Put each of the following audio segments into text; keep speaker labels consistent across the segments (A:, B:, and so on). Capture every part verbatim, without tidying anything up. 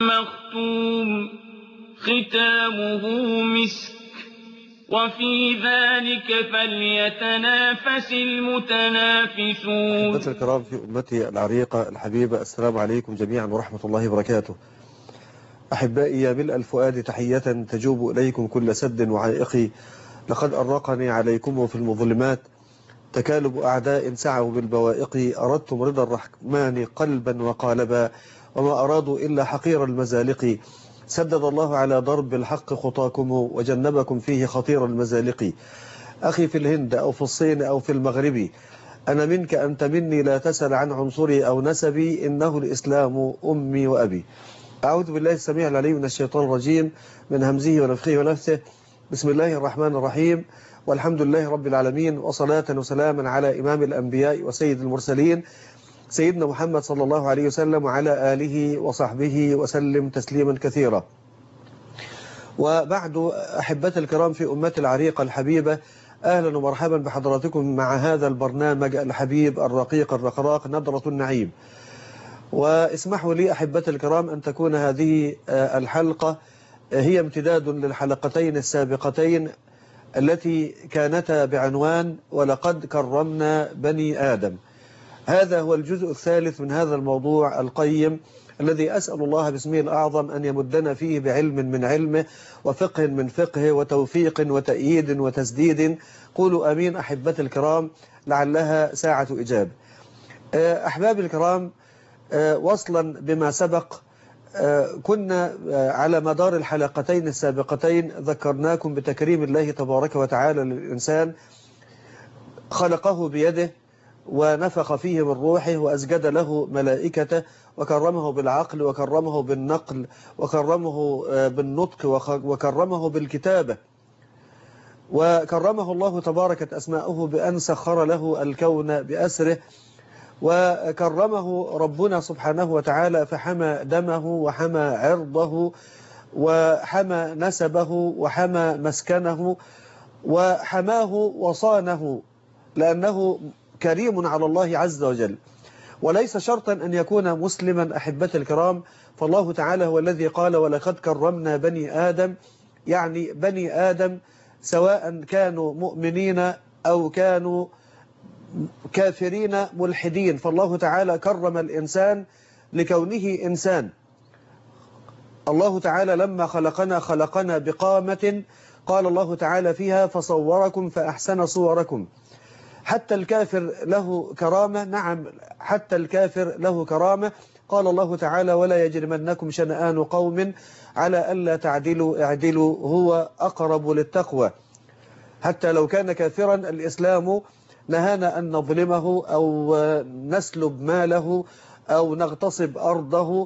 A: مختوم ختامه مسك وفي ذلك فليتنافس المتنافسون.
B: أحبتي الكرام في أمتي العريقة الحبيبة، السلام عليكم جميعا ورحمة الله وبركاته. أحبائي، يا ملء الفؤاد تحية تجوب إليكم كل سد وعائقي. لقد أرقني عليكم في المظلمات تكالب أعداء سعوا بالبوائق. أردتم رضا الرحمن قلبا وقالبا، وما أرادوا إلا حقير المزالق. سدد الله على ضرب الحق خطاكم وجنبكم فيه خطير المزالق. أخي في الهند أو في الصين أو في المغرب، أنا منك أنت مني، لا تسأل عن عنصري أو نسبي، إنه الإسلام أمي وأبي. أعوذ بالله السميع العليم من الشيطان الرجيم، من همزه ونفخه ونفثه. بسم الله الرحمن الرحيم، والحمد لله رب العالمين، وصلاة وسلاما على إمام الأنبياء وسيد المرسلين سيدنا محمد صلى الله عليه وسلم، وعلى آله وصحبه وسلم تسليما كثيرا. وبعد، أحبتي الكرام في أمتي العريقة الحبيبة، أهلا ومرحبا بحضراتكم مع هذا البرنامج الحبيب الرقيق الرقراق نظرة النعيم. واسمحوا لي أحبتي الكرام أن تكون هذه الحلقة هي امتداد للحلقتين السابقتين التي كانتا بعنوان ولقد كرمنا بني آدم. هذا هو الجزء الثالث من هذا الموضوع القيم الذي أسأل الله باسمه الأعظم أن يمدنا فيه بعلم من علمه وفقه من فقهه وتوفيق وتأييد وتسديد. قولوا أمين أحبتي الكرام، لعلها ساعة إجابة. أحبابي الكرام، وصلا بما سبق، كنا على مدار الحلقتين السابقتين ذكرناكم بتكريم الله تبارك وتعالى للإنسان، خلقه بيده ونفخ فيه من روحه وأسجد له ملائكته، وكرمه بالعقل وكرمه بالنقل وكرمه بالنطق وكرمه بالكتابة، وكرمه الله تباركت أسماؤه بأن سخر له الكون بأسره، وكرمه ربنا سبحانه وتعالى فحمى دمه وحمى عرضه وحمى نسبه وحمى مسكنه وحماه وصانه، لأنه كريم على الله عز وجل. وليس شرطا أن يكون مسلما أحبتي الكرام، فالله تعالى هو الذي قال ولقد كرمنا بني آدم، يعني بني آدم سواء كانوا مؤمنين أو كانوا كافرين ملحدين، فالله تعالى كرم الإنسان لكونه إنسان. الله تعالى لما خلقنا خلقنا بقامة، قال الله تعالى فيها فصوركم فأحسن صوركم. حتى الكافر له كرامة، نعم حتى الكافر له كرامة. قال الله تعالى ولا يجرمنكم شنآن قوم على ألا تعدلوا اعدلوا هو أقرب للتقوى. حتى لو كان كافرا، الإسلام نهانا أن نظلمه أو نسلب ماله أو نغتصب أرضه.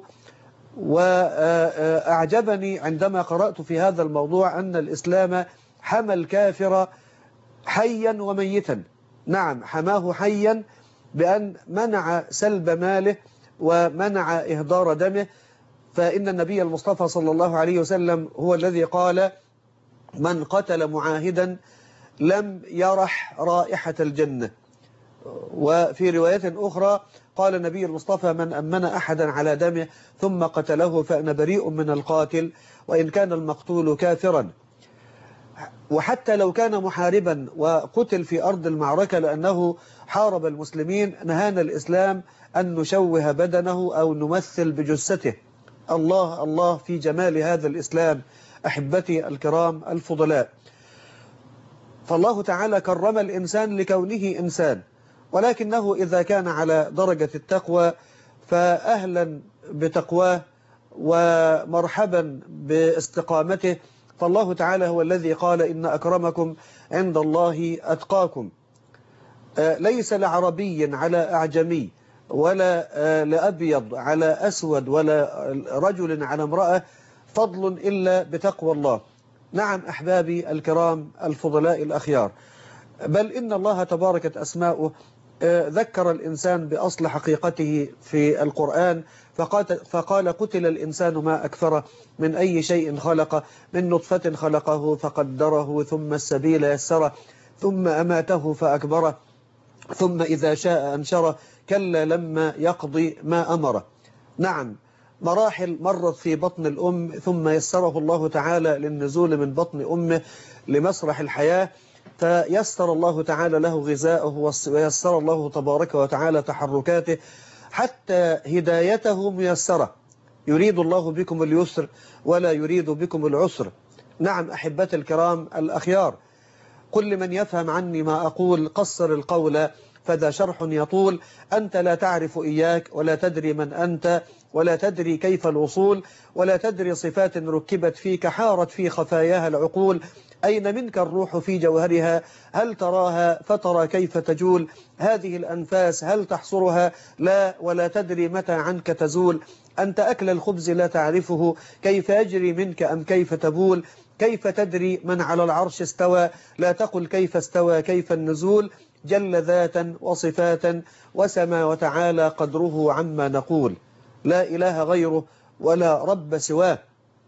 B: وأعجبني عندما قرأت في هذا الموضوع أن الإسلام حمى الكافر حيا وميتا. نعم، حماه حيا بأن منع سلب ماله ومنع إهدار دمه. فإن النبي المصطفى صلى الله عليه وسلم هو الذي قال من قتل معاهدا لم يرح رائحة الجنة. وفي رواية أخرى قال النبي المصطفى من أمن أحدا على دمه ثم قتله فأنا بريء من القاتل وإن كان المقتول كافرا. وحتى لو كان محاربا وقتل في أرض المعركة لأنه حارب المسلمين، نهانا الإسلام أن نشوه بدنه أو نمثل بجثته. الله الله في جمال هذا الإسلام أحبتي الكرام الفضلاء. فالله تعالى كرم الإنسان لكونه إنسان، ولكنه إذا كان على درجة التقوى فأهلا بتقواه ومرحبا باستقامته. فالله تعالى هو الذي قال إن أكرمكم عند الله أتقاكم. ليس لعربي على أعجمي ولا لأبيض على أسود ولا رجل على امرأة فضل إلا بتقوى الله. نعم أحبابي الكرام الفضلاء الأخيار، بل إن الله تباركت أسماؤه ذكر الإنسان بأصل حقيقته في القرآن، فقال قتل الإنسان ما أكثره من أي شيء خلق من نطفة خلقه فقدره ثم السبيل يسره ثم أماته فأكبره ثم إذا شاء أنشره كلا لما يقضي ما أمره. نعم، مراحل مرت في بطن الأم، ثم يسره الله تعالى للنزول من بطن أمه لمسرح الحياة، فيسر الله تعالى له غذاءه ويسر الله تبارك وتعالى تحركاته، حتى هدايته ميسرة. يريد الله بكم اليسر ولا يريد بكم العسر. نعم أحبتي الكرام الأخيار، كل من يفهم عني ما أقول قصر القول فذا شرح يطول. أنت لا تعرف إياك، ولا تدري من أنت، ولا تدري كيف الوصول، ولا تدري صفات ركبت فيك حارت في خفاياها العقول. أين منك الروح في جوهرها؟ هل تراها فترى كيف تجول؟ هذه الأنفاس هل تحصرها؟ لا، ولا تدري متى عنك تزول. أنت أكل الخبز لا تعرفه كيف يجري منك أم كيف تبول. كيف تدري من على العرش استوى؟ لا تقل كيف استوى، كيف النزول. جل ذاتا وصفاتا وسما وتعالى قدره عما نقول. لا إله غيره ولا رب سواه.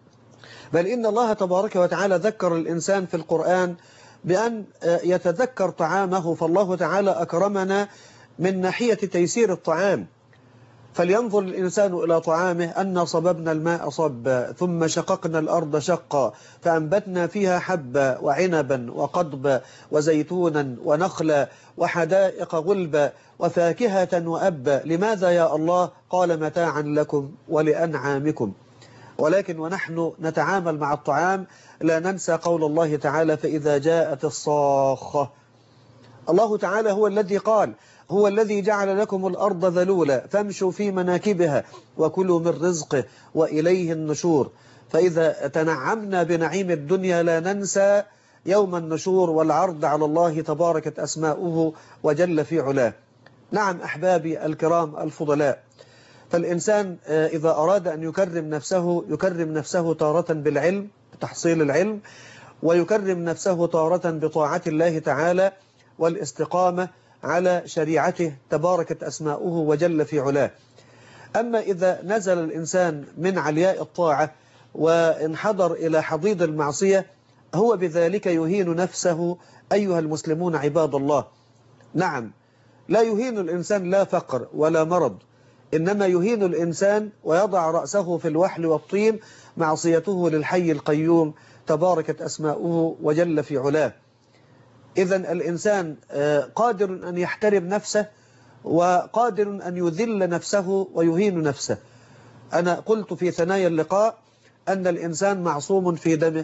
B: بل إن الله تبارك وتعالى ذكر الإنسان في القرآن بأن يتذكر طعامه، فالله تعالى أكرمنا من ناحية تيسير الطعام. فلينظر الإنسان إلى طعامه أن صببنا الماء صبا ثم شققنا الأرض شقا فأنبتنا فيها حبا وعنبا وقضبا وزيتونا ونخلا وحدائق غلبا وفاكهة وأبا. لماذا يا الله؟ قال متاعا لكم ولأنعامكم. ولكن ونحن نتعامل مع الطعام لا ننسى قول الله تعالى فإذا جاءت الصاخة. الله تعالى هو الذي قال هو الذي جعل لكم الأرض ذلولا فامشوا في مناكبها وكلوا من رزقه وإليه النشور. فإذا تنعمنا بنعيم الدنيا لا ننسى يوم النشور والعرض على الله تباركت أسماؤه وجل في علاه. نعم أحبابي الكرام الفضلاء، فالإنسان إذا أراد أن يكرم نفسه يكرم نفسه تارة بالعلم بتحصيل العلم، ويكرم نفسه تارة بطاعة الله تعالى والاستقامة على شريعته تباركت أسماؤه وجل في علاه. أما إذا نزل الإنسان من علياء الطاعة وانحدر إلى حضيض المعصية هو بذلك يهين نفسه. أيها المسلمون عباد الله، نعم لا يهين الإنسان لا فقر ولا مرض، إنما يهين الإنسان ويضع رأسه في الوحل والطين معصيته للحي القيوم تباركت أسماؤه وجل في علاه. إذن الإنسان قادر أن يحترم نفسه وقادر أن يذل نفسه ويهين نفسه. أنا قلت في ثنايا اللقاء أن الإنسان معصوم في دمه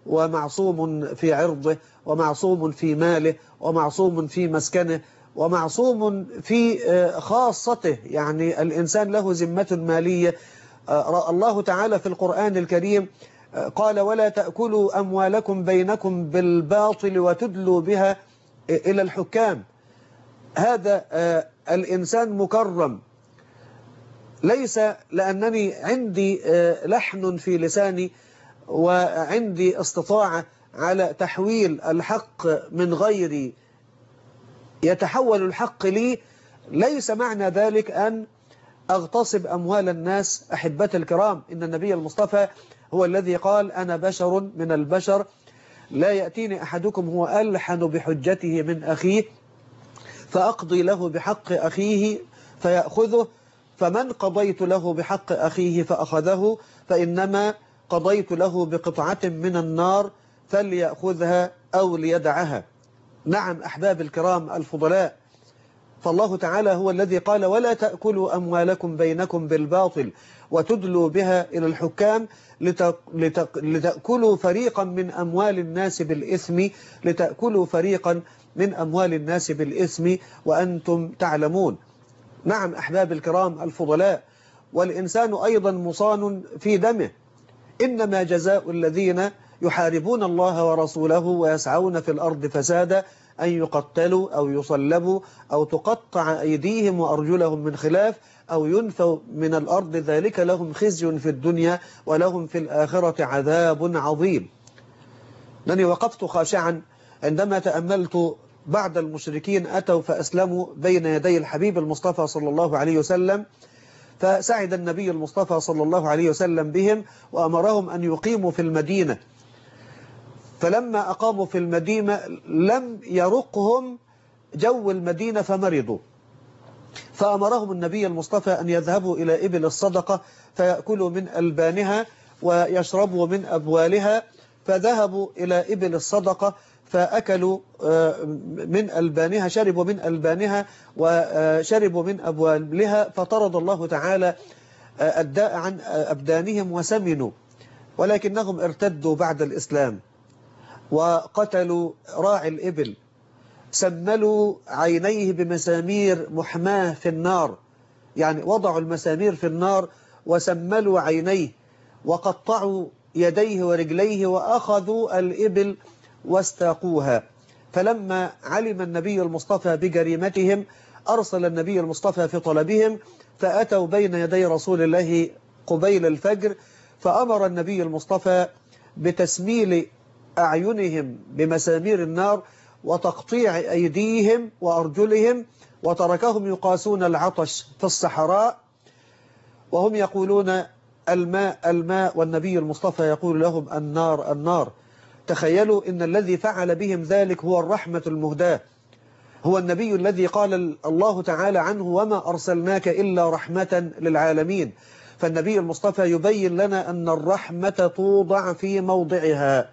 B: ومعصوم في عرضه ومعصوم في ماله ومعصوم في مسكنه ومعصوم في خاصته، يعني الإنسان له ذمة مالية. الله تعالى في القرآن الكريم قال ولا تأكلوا أموالكم بينكم بالباطل وتدلوا بها إلى الحكام. هذا الإنسان مكرم ليس لأنني عندي لحن في لساني وعندي استطاعة على تحويل الحق من غيري يتحول الحق لي. ليس معنى ذلك أن أغتصب أموال الناس. أحبتي الكرام، إن النبي المصطفى هو الذي قال أنا بشر من البشر لا يأتيني أحدكم هو ألحن بحجته من أخيه فأقضي له بحق أخيه فيأخذه، فمن قضيت له بحق أخيه فأخذه فإنما قضيت له بقطعة من النار فليأخذها أو ليدعها. نعم أحباب الكرام الفضلاء، فالله تعالى هو الذي قال ولا تأكلوا أموالكم بينكم بالباطل وتدلوا بها إلى الحكام لتأكلوا فريقا من أموال الناس بالإثم لتأكلوا فريقا من أموال الناس بالإثم وأنتم تعلمون. نعم أحباب الكرام الفضلاء، والإنسان أيضا مصان في دمه. إنما جزاء الذين يحاربون الله ورسوله ويسعون في الأرض فسادا أن يقتلوا أو يصلبوا أو تقطع أيديهم وأرجلهم من خلاف أو ينفوا من الأرض ذلك لهم خزي في الدنيا ولهم في الآخرة عذاب عظيم. أنني وقفت خاشعا عندما تأملت بعض المشركين أتوا فأسلموا بين يدي الحبيب المصطفى صلى الله عليه وسلم، فسعد النبي المصطفى صلى الله عليه وسلم بهم وأمرهم أن يقيموا في المدينة. فلما أقاموا في المدينة لم يرقهم جو المدينة فمرضوا، فأمرهم النبي المصطفى أن يذهبوا إلى إبل الصدقة فيأكلوا من ألبانها ويشربوا من أبوالها. فذهبوا إلى إبل الصدقة فأكلوا من ألبانها، شربوا من ألبانها وشربوا من أبوالها، فطرد الله تعالى الداء عن أبدانهم وسمنوا، ولكنهم ارتدوا بعد الإسلام وقتلوا راعي الإبل، سملوا عينيه بمسامير محماة في النار، يعني وضعوا المسامير في النار وسملوا عينيه، وقطعوا يديه ورجليه وأخذوا الإبل واستاقوها. فلما علم النبي المصطفى بجريمتهم أرسل النبي المصطفى في طلبهم، فأتوا بين يدي رسول الله قبيل الفجر، فأمر النبي المصطفى بتسميل أعينهم بمسامير النار وتقطيع أيديهم وأرجلهم، وتركهم يقاسون العطش في الصحراء وهم يقولون الماء الماء، والنبي المصطفى يقول لهم النار النار. تخيلوا إن الذي فعل بهم ذلك هو الرحمة المهداة، هو النبي الذي قال الله تعالى عنه وما أرسلناك إلا رحمة للعالمين. فالنبي المصطفى يبين لنا أن الرحمة توضع في موضعها،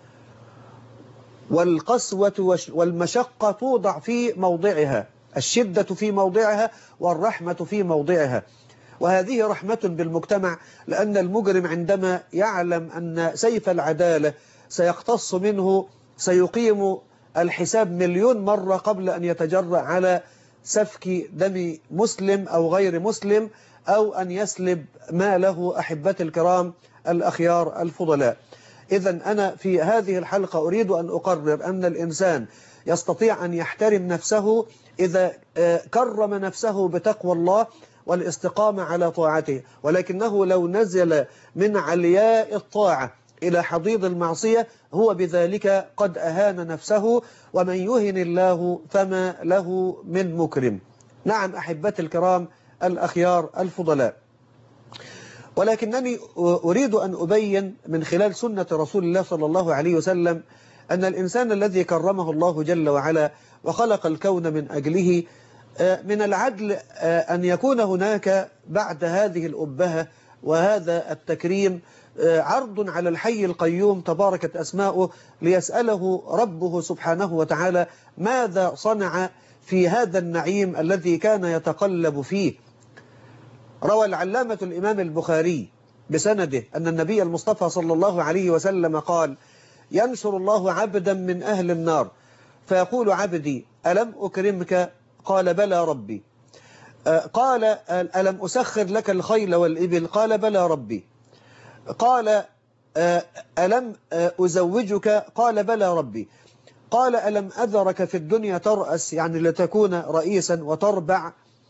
B: والقسوة والمشقة توضع في موضعها، الشدة في موضعها والرحمة في موضعها. وهذه رحمة بالمجتمع، لأن المجرم عندما يعلم أن سيف العدالة سيقتص منه سيقيم الحساب مليون مرة قبل أن يتجرأ على سفك دم مسلم أو غير مسلم أو أن يسلب ماله أحبتي الكرام الأخيار الفضلاء. إذن أنا في هذه الحلقة أريد أن أقرر أن الإنسان يستطيع أن يحترم نفسه إذا كرم نفسه بتقوى الله والاستقامة على طاعته، ولكنه لو نزل من علياء الطاعة إلى حضيض المعصية هو بذلك قد أهان نفسه، ومن يهن الله فما له من مكرم. نعم أحبتي الكرام الأخيار الفضلاء، ولكنني أريد أن أبين من خلال سنة رسول الله صلى الله عليه وسلم أن الإنسان الذي كرمه الله جل وعلا وخلق الكون من أجله، من العدل أن يكون هناك بعد هذه الأبهة وهذا التكريم عرض على الحي القيوم تباركت أسماؤه ليسأله ربه سبحانه وتعالى ماذا صنع في هذا النعيم الذي كان يتقلب فيه. روى العلامة الإمام البخاري بسنده أن النبي المصطفى صلى الله عليه وسلم قال: ينشر الله عبدا من أهل النار فيقول: عبدي ألم أكرمك؟ قال: بلى ربي. قال: ألم أسخر لك الخيل والإبل؟ قال: بلى ربي. قال: ألم أزوجك؟ قال: بلى ربي. قال: ألم أذرك في الدنيا ترأس، يعني لتكون رئيسا وتربع؟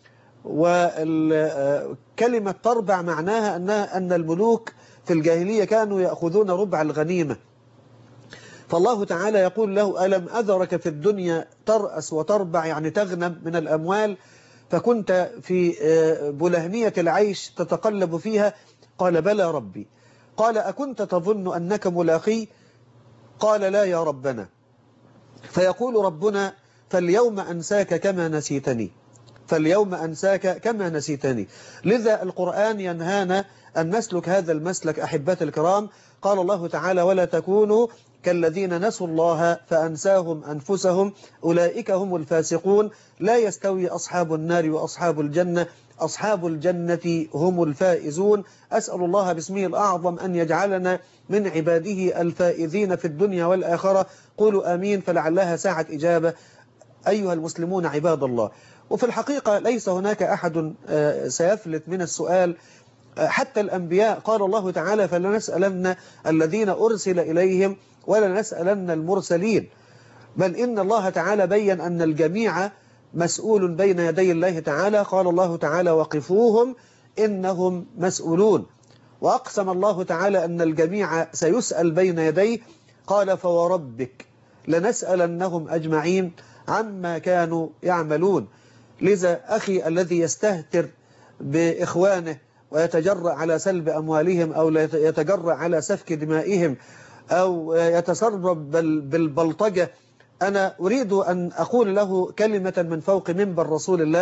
B: وكلمة تربع معناها أنها أن الملوك في الجاهلية كانوا يأخذون ربع الغنيمة، فالله تعالى يقول له: ألم أذرك في الدنيا ترأس وتربع، يعني تغنم من الأموال، فكنت في بلهنية العيش تتقلب فيها؟ قال: بلى ربي. قال: أكنت تظن أنك ملاقي؟ قال: لا يا ربنا. فيقول ربنا: فاليوم أنساك كما نسيتني، فاليوم أنساك كما نسيتني. لذا القرآن ينهانا أن نسلك هذا المسلك أحبتي الكرام. قال الله تعالى: ولا تكونوا كالذين نسوا الله فأنساهم أنفسهم أولئك هم الفاسقون لا يستوي أصحاب النار وأصحاب الجنة أصحاب الجنة هم الفائزون. أسأل الله باسمه الأعظم أن يجعلنا من عباده الفائزين في الدنيا والآخرة. قولوا آمين، فلعلها ساعة إجابة. أيها المسلمون عباد الله، وفي الحقيقة ليس هناك أحد سيفلت من السؤال، حتى الأنبياء. قال الله تعالى: فلنسألن الذين أرسل إليهم ولنسألن المرسلين. بل إن الله تعالى بيّن أن الجميع مسؤول بين يدي الله تعالى. قال الله تعالى: وقفوهم إنهم مسؤولون. وأقسم الله تعالى أن الجميع سيسأل بين يديه. قال: فوربك لنسألنهم أجمعين عما كانوا يعملون. لذا أخي الذي يستهتر بإخوانه ويتجرأ على سلب أموالهم أو يتجرأ على سفك دمائهم أو يتسرب بالبلطجة، أنا أريد أن أقول له كلمة من فوق منبر رسول الله: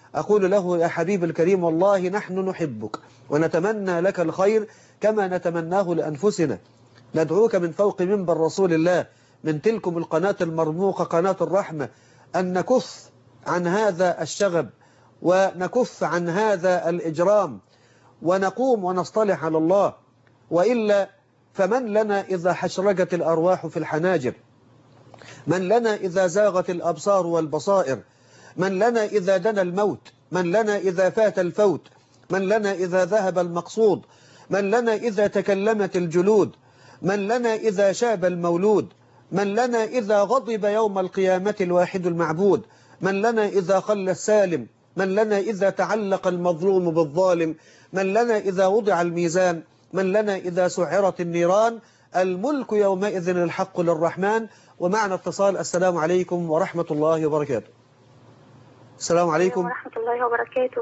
B: أقول له يا حبيب الكريم والله نحن نحبك ونتمنى لك الخير كما نتمناه لأنفسنا. ندعوك من فوق منبر رسول الله من تلكم القناة المرموقة قناة الرحمة أن نكف عن هذا الشغب ونكف عن هذا الإجرام ونقوم ونصطلح على الله، وإلا فمن لنا إذا حشرجت الأرواح في الحناجر، من لنا إذا زاغت الأبصار والبصائر، من لنا إذا دنا الموت، من لنا إذا فات الفوت، من لنا إذا ذهب المقصود، من لنا إذا تكلمت الجلود، من لنا إذا شاب المولود، من لنا إذا غضب يوم القيامة الواحد المعبود، من لنا إذا خل السالم، من لنا إذا تعلق المظلوم بالظالم، من لنا إذا وضع الميزان، من لنا إذا سعرت النيران. الملك يومئذ الحق للرحمن. ومعنا اتصال. السلام عليكم ورحمة الله وبركاته. السلام عليكم
C: ورحمة الله وبركاته.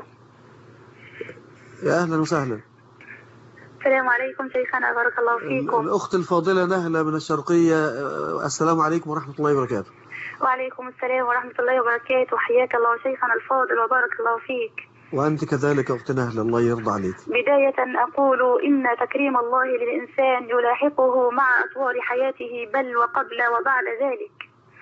B: يا أهلا وسهلا.
C: السلام عليكم شيخنا، بارك الله فيكم.
B: الأخت الفاضلة نهلة من الشرقية. السلام عليكم ورحمة الله وبركاته.
C: وعليكم السلام ورحمة الله وبركاته. حياك الله شيخنا الفاضل وبارك الله فيك.
B: وأنت كذلك أخت نهلة، الله يرضى عليك.
C: بداية أقول إن تكريم الله للإنسان يلاحقه مع أطوار حياته بل وقبل وبعد ذلك،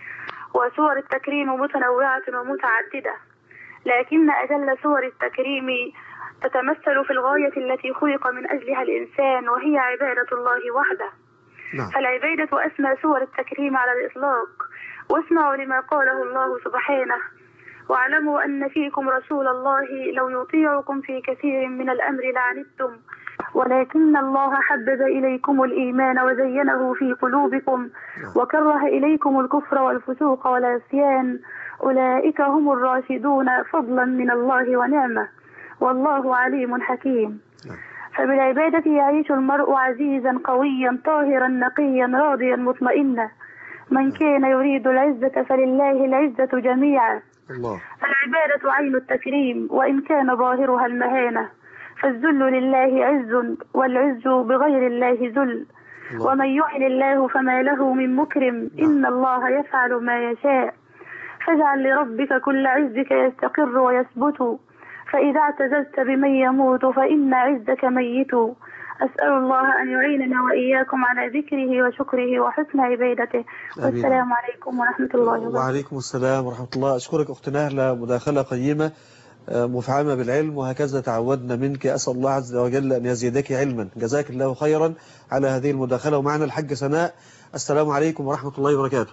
C: وصور التكريم متنوعة ومتعددة، لكن أجل صور التكريم تتمثل في الغاية التي خلق من أجلها الإنسان، وهي عبادة الله وحده.
B: نعم.
C: فالعبادة أسمى صور التكريم على الإطلاق. واسمعوا لما قاله الله سبحانه: واعلموا أن فيكم رسول الله لو يطيعكم في كثير من الأمر لعنتم ولكن الله حبب إليكم الإيمان وزينه في قلوبكم وكره إليكم الكفر والفسوق والعصيان أولئك هم الراشدون فضلا من الله ونعمة والله عليم حكيم. فبالعبادة يعيش المرء عزيزا قويا طاهرا نقيا راضيا مطمئنا. من كان يريد العزة فلله العزة جميعا.
B: الله.
C: العبادة عين التكريم وإن كان ظاهرها المهانة، فالذل لله عز والعز بغير الله ذل. ومن يعن الله فما له من مكرم إن الله يفعل ما يشاء. فاجعل لربك كل عزك يستقر ويثبت، فإذا اعتززت بمن يموت فإن عزك ميت. أسأل الله أن يعيننا وإياكم على ذكره وشكره وحسن عبادته. والسلام عليكم ورحمة الله وبركاته.
B: وعليكم السلام ورحمة الله. أشكرك أخت نهلة، مداخلة قيمة مفعمة بالعلم، وهكذا تعودنا منك. أسأل الله عز وجل أن يزيدك علما. جزاك الله خيرا على هذه المداخلة. ومعنا الحاج سناء. السلام عليكم ورحمة الله وبركاته.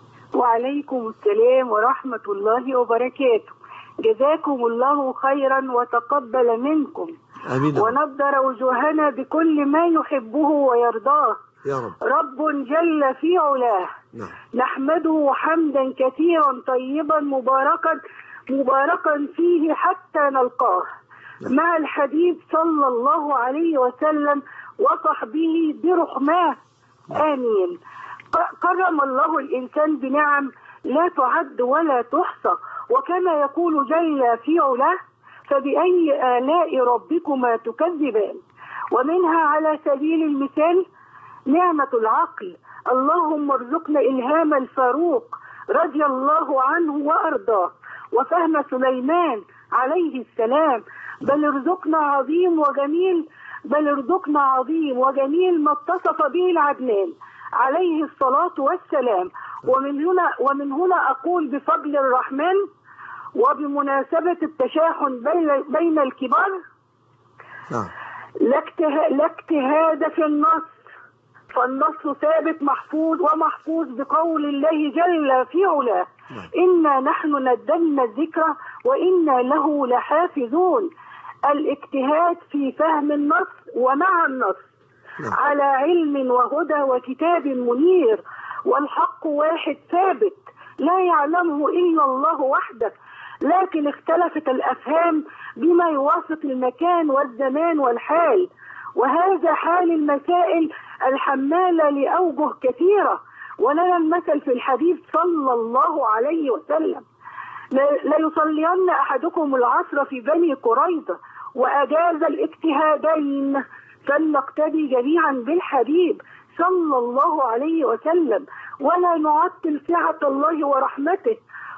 D: وعليكم السلام ورحمة الله وبركاته. جزاكم الله خيرا وتقبل منكم.
B: آمين.
D: ونضر وجوهنا بكل ما يحبه ويرضاه
B: يا رب.
D: رب جل في علاه.
B: نعم.
D: نحمده حمدا كثيرا طيبا مباركا مباركا فيه حتى نلقاه. نعم. مع الحبيب صلى الله عليه وسلم وصحبه برحماه. نعم. آمين. كرم الله الإنسان بنعم لا تعد ولا تحصى، وكما يقول جل في علاه: فبأي آلاء ربكما تكذبان. ومنها على سبيل المثال نعمة العقل. اللهم ارزقنا إلهام الفاروق رضي الله عنه وأرضاه، وفهم سليمان عليه السلام. بل ارزقنا عظيم وجميل بل ارزقنا عظيم وجميل ما اتصف به العدنان عليه الصلاة والسلام. ومن هنا ومن هنا أقول بفضل الرحمن وبمناسبة التشاحن بين بين الكبار: لا اجتهاد في النص، فالنص ثابت محفوظ ومحفوظ بقول الله جل في علاه: إنا نحن نزلنا الذكر وإنا له لحافظون. الاجتهاد في فهم النص ومع النص على علم وهدى وكتاب منير، والحق واحد ثابت لا يعلمه إلا الله وحده، لكن اختلفت الأفهام بما يوافق المكان والزمان والحال. وهذا حال المسائل الحمالة لأوجه كثيرة، ولنا المثل في الحديث صلى الله عليه وسلم: لا يصلين أحدكم العصر في بني قريظة وأجاز الاجتهادين، فلنقتدي جميعا بالحبيب صلى الله عليه وسلم، ولا نعطل سعة الله ورحمته،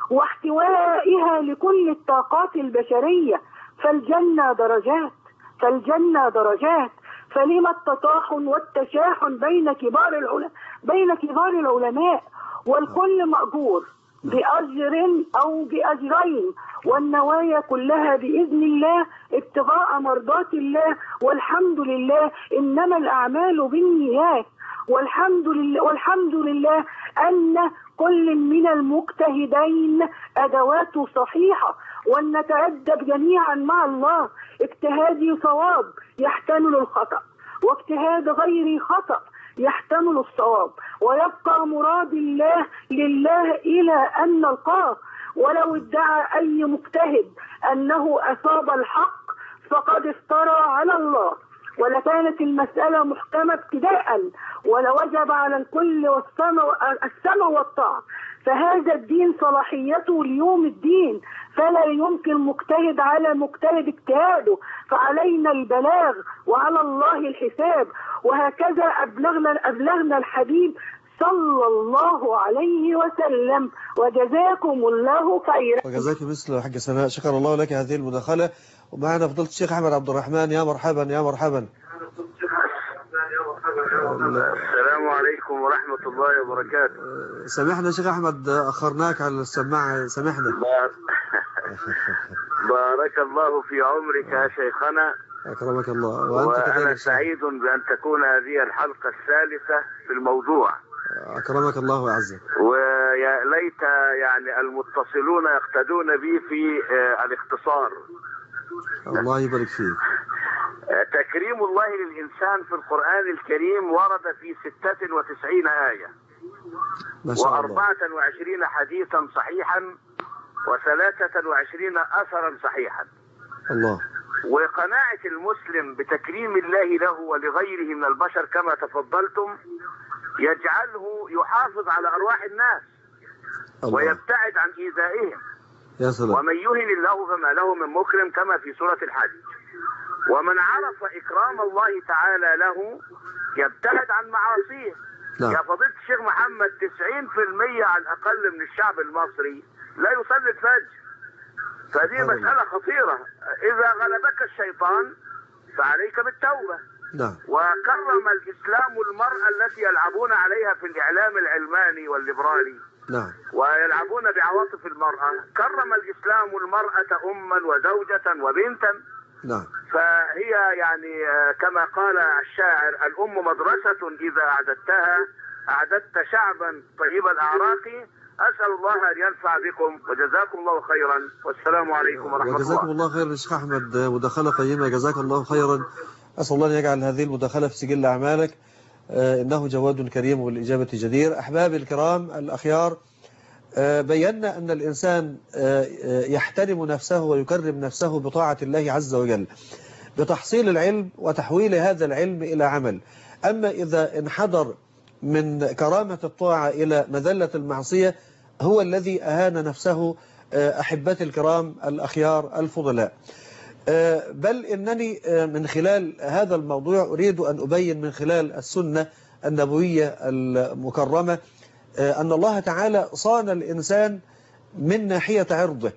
D: واحتوائها لكل الطاقات البشرية. فالجنة درجات فالجنة درجات فلما التطاحن والتشاحن بين كبار العلماء بين كبار العلماء والكل مأجور بأجر أو بأجرين، والنوايا كلها بإذن الله ابتغاء مرضات الله. والحمد لله إنما الأعمال بالنيات. والحمد لله والحمد لله أن كل من المجتهدين أدواته صحيحة، وأن نتأدب جميعا مع الله. اجتهادي صواب يحتمل الخطأ، واجتهاد غيري خطأ يحتمل الصواب، ويبقى مراد الله لله إلى أن نلقاه. ولو ادعى أي مجتهد أنه أصاب الحق فقد افترى على الله، ولكانت المسألة محكمة ابتداء، ولوجب على الكل السمع والطاعة. فهذا الدين صلاحيته ليوم الدين، فلا يمكن مجتهد على مجتهد اجتهاده، فعلينا البلاغ وعلى الله الحساب. وهكذا أبلغنا, أبلغنا الحبيب صلى الله عليه وسلم. وجزاكم الله خيرا.
B: وجزاك مثل الحاجة سناء، شكر الله لك هذه المداخلة. ومعنا فضيلة الشيخ أحمد عبد الرحمن. يا مرحبا يا مرحبا.
E: السلام عليكم ورحمة الله وبركاته.
B: سامحنا شيخ أحمد، أخرناك على السماعة، سامحنا.
E: بارك الله في عمرك يا شيخنا.
B: أكرمك الله. وأنت
E: وأنا سعيد بأن تكون هذه الحلقة الثالثة في الموضوع.
B: أكرمك الله وعزك.
E: ويا ليت يعني المتصلون يقتدون بي في الاختصار.
B: الله يبارك فيك.
E: تكريم الله للإنسان في القرآن الكريم ورد في ستة وتسعين آية وأربعة وعشرين حديثا صحيحا وثلاثة وعشرين أثرا صحيحا.
B: الله.
E: وقناعة المسلم بتكريم الله له ولغيره من البشر كما تفضلتم يجعله يحافظ على أرواح الناس الله. ويبتعد عن إيذائهم.
B: يا سلام.
E: ومن يهن الله فما له من مكرم كما في سورة الحج. ومن عرف إكرام الله تعالى له يبتعد عن معاصيه.
B: نعم.
E: يا فضيلة الشيخ محمد، تسعين في المية على الأقل من الشعب المصري لا يصلي الفجر، فدي مسألة خطيرة. إذا غلبك الشيطان فعليك بالتوبة.
B: نعم.
E: وكرم الإسلام المرأة التي يلعبون عليها في الإعلام العلماني والليبرالي.
B: نعم.
E: ويلعبون بعواطف المرأة. كرم الإسلام المرأة أما وزوجة وبنتا.
B: نعم.
E: فهي يعني كما قال الشاعر: الأم مدرسة إذا أعددتها أعددت شعبا طيب الأعراق. أسأل الله أن ينفع بكم وجزاكم الله خيرا، والسلام عليكم ورحمة الله.
B: وجزاكم الله خيرا الشيخ أحمد، مداخلة قيمة، جزاك الله خيرا. أسأل الله أن يجعل هذه المداخلة في سجل أعمالك، إنه جواد كريم والإجابة جدير. أحبابي الكرام الأخيار، بينا أن الإنسان يحترم نفسه ويكرم نفسه بطاعة الله عز وجل بتحصيل العلم وتحويل هذا العلم إلى عمل. أما إذا انحدر من كرامة الطاعة إلى مذلة المعصية هو الذي أهان نفسه. أحبتي الكرام الأخيار الفضلاء، بل إنني من خلال هذا الموضوع أريد أن أبين من خلال السنة النبوية المكرمة أن الله تعالى صان الإنسان من ناحية عرضه،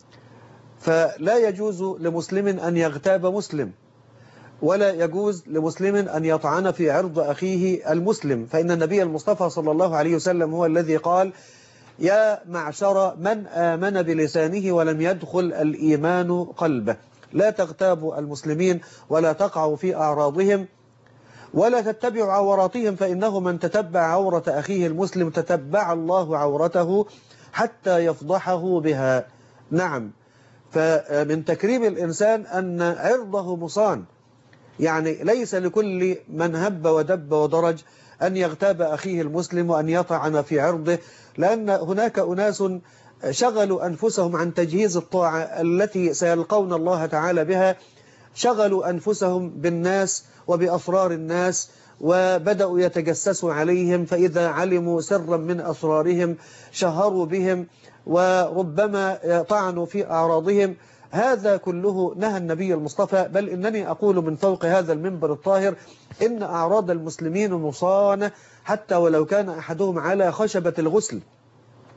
B: فلا يجوز لمسلم أن يغتاب مسلم، ولا يجوز لمسلم أن يطعن في عرض أخيه المسلم، فإن النبي المصطفى صلى الله عليه وسلم هو الذي قال: يا معشر من آمن بلسانه ولم يدخل الإيمان قلبه، لا تغتابوا المسلمين ولا تقعوا في أعراضهم ولا تتبعوا عوراتهم، فإنه من تتبع عورة أخيه المسلم تتبع الله عورته حتى يفضحه بها. نعم، فمن تكريم الإنسان أن عرضه مصان، يعني ليس لكل من هب ودب ودرج أن يغتاب أخيه المسلم وأن يطعن في عرضه، لأن هناك أناس شغلوا أنفسهم عن تجهيز الطاعة التي سيلقون الله تعالى بها، شغلوا أنفسهم بالناس وبأسرار الناس وبدأوا يتجسسوا عليهم، فإذا علموا سرا من أسرارهم شهروا بهم وربما طعنوا في أعراضهم. هذا كله نهى النبي المصطفى، بل إنني أقول من فوق هذا المنبر الطاهر إن أعراض المسلمين مصانة حتى ولو كان أحدهم على خشبة الغسل.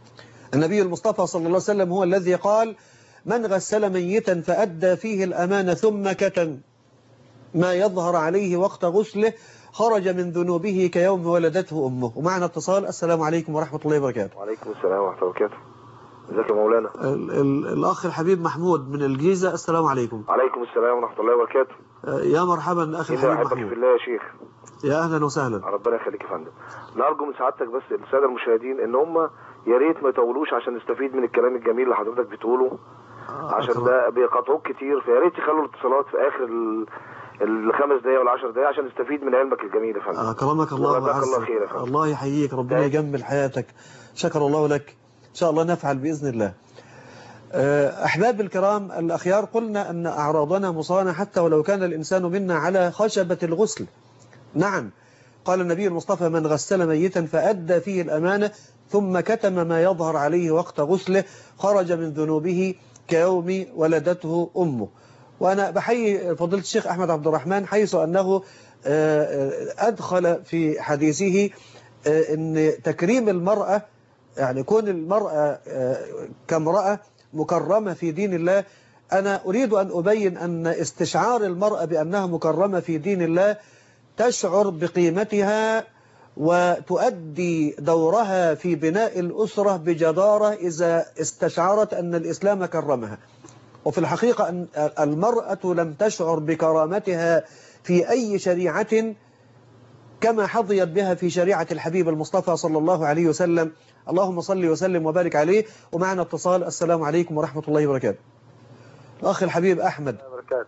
B: النبي المصطفى صلى الله عليه وسلم هو الذي قال: من غسل ميتا فأدى فيه الأمانة ثم كتم ما يظهر عليه وقت غسله خرج من ذنوبه كيوم ولدته أمه. ومعنا اتصال. السلام عليكم ورحمة الله وبركاته.
F: وعليكم السلام ورحمة الله وبركاته. ازيك يا مولانا؟
B: ال ال الأخ الحبيب محمود من الجيزة. السلام عليكم.
F: وعليكم السلام ورحمة الله وبركاته.
B: يا مرحبا أخي الحبيب محمود.
F: أحبك في الله يا شيخ.
B: يا أهلا وسهلا.
F: ربنا يخليك يا فندم. نرجو من سعادتك بس السادة المشاهدين إن هم يا ريت ما يطولوش عشان نستفيد من الكلام الجميل اللي حضرتك بتقوله، عشان ده بيقاطعوك كتير، فيا ريت يخلوا الاتصالات في آخر ال الخمس دقايق ولا عشر دقايق عشان نستفيد من علمك الجميل يا فندم.
B: أكرمك الله وعزك.
F: الله خير يا فندم.
B: الله يحييك، ربنا يجمل حياتك. شكر الله لك، إن شاء الله نفعل بإذن الله. أحباب الكرام الأخيار، قلنا أن أعراضنا مصانة حتى ولو كان الإنسان منا على خشبة الغسل. نعم، قال النبي المصطفى: من غسل ميتا فأدى فيه الأمانة ثم كتم ما يظهر عليه وقت غسله خرج من ذنوبه كيوم ولدته أمه. وأنا بحيي فضيلة الشيخ أحمد عبد الرحمن حيث أنه أدخل في حديثه أن تكريم المرأة، يعني كون المرأة كامرأة مكرمة في دين الله. أنا أريد أن أبين أن استشعار المرأة بأنها مكرمة في دين الله تشعر بقيمتها وتؤدي دورها في بناء الأسرة بجدارة إذا استشعرت أن الإسلام كرمها. وفي الحقيقة أن المرأة لم تشعر بكرامتها في أي شريعة كما حظيت بها في شريعة الحبيب المصطفى صلى الله عليه وسلم. اللهم صل وسلم وبارك عليه. ومعنا اتصال. السلام عليكم ورحمة الله وبركاته. الأخ الحبيب أحمد.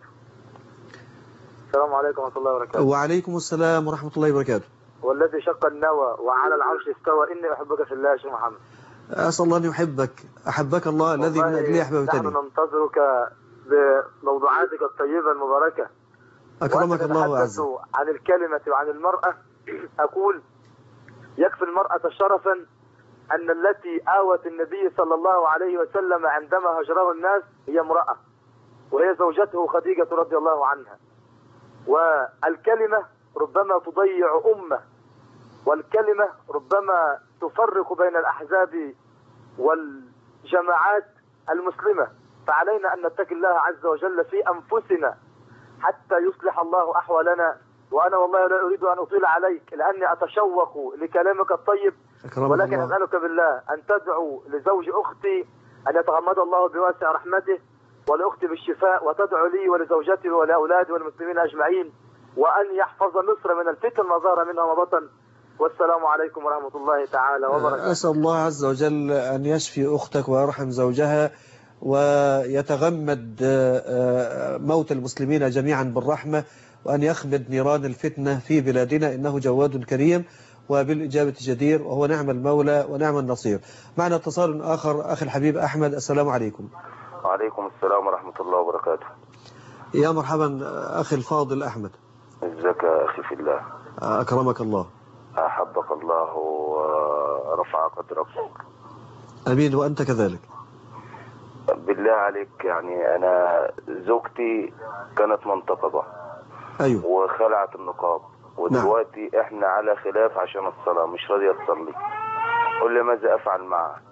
G: السلام عليكم ورحمة الله وبركاته.
B: وعليكم السلام ورحمة الله وبركاته.
G: والذي شق النوى وعلى العرش استوى إني أحبك في الله يا شيخ محمد.
B: أسأل الله أن يحبك. أحبك الله الذي من أجله أحببتني.
G: نحن ننتظرك بموضوعاتك الطيبة المباركة.
B: أكرمك الله وأعزك.
G: عن الكلمة وعن المرأة أقول: يكفي المرأة شرفا أن التي آوت النبي صلى الله عليه وسلم عندما هجره الناس هي امرأة، وهي زوجته خديجة رضي الله عنها. والكلمة ربما تضيع أمة، والكلمة ربما تفرق بين الأحزاب والجماعات المسلمة، فعلينا أن نتقي الله عز وجل في أنفسنا حتى يصلح الله أحوالنا. وأنا والله لا أريد أن أطيل عليك لأني أتشوق لكلامك الطيب، ولكن الله. أسألك بالله أن تدعو لزوج أختي أن يتغمد الله بواسع رحمته، ولأختي بالشفاء، وتدعو لي ولزوجتي ولأولادي والمسلمين أجمعين، وأن يحفظ مصر من الفتن ما ظهر منها وما بطن. والسلام عليكم ورحمة الله تعالى وبركاته.
B: أسأل الله عز وجل أن يشفي أختك ويرحم زوجها ويتغمد موت المسلمين جميعا بالرحمة، وأن يخمد نيران الفتنة في بلادنا، إنه جواد كريم وبالإجابة جدير، وهو نعم المولى ونعم النصير. معنا اتصال آخر. أخي الحبيب أحمد. السلام عليكم.
F: وعليكم السلام ورحمة الله وبركاته.
B: يا مرحبا أخي الفاضل أحمد.
F: ازيك يا أخي في الله؟
B: أكرمك الله.
F: أحبك الله ورفع قدرك.
B: أمين، وأنت كذلك.
F: بالله عليك، يعني أنا زوجتي كانت منتقبة.
B: أيوه.
F: وخلعت النقاب، ودلوقتي نعم. احنا على خلاف عشان الصلاة، مش راضية تصلي. قل لي ماذا أفعل معها؟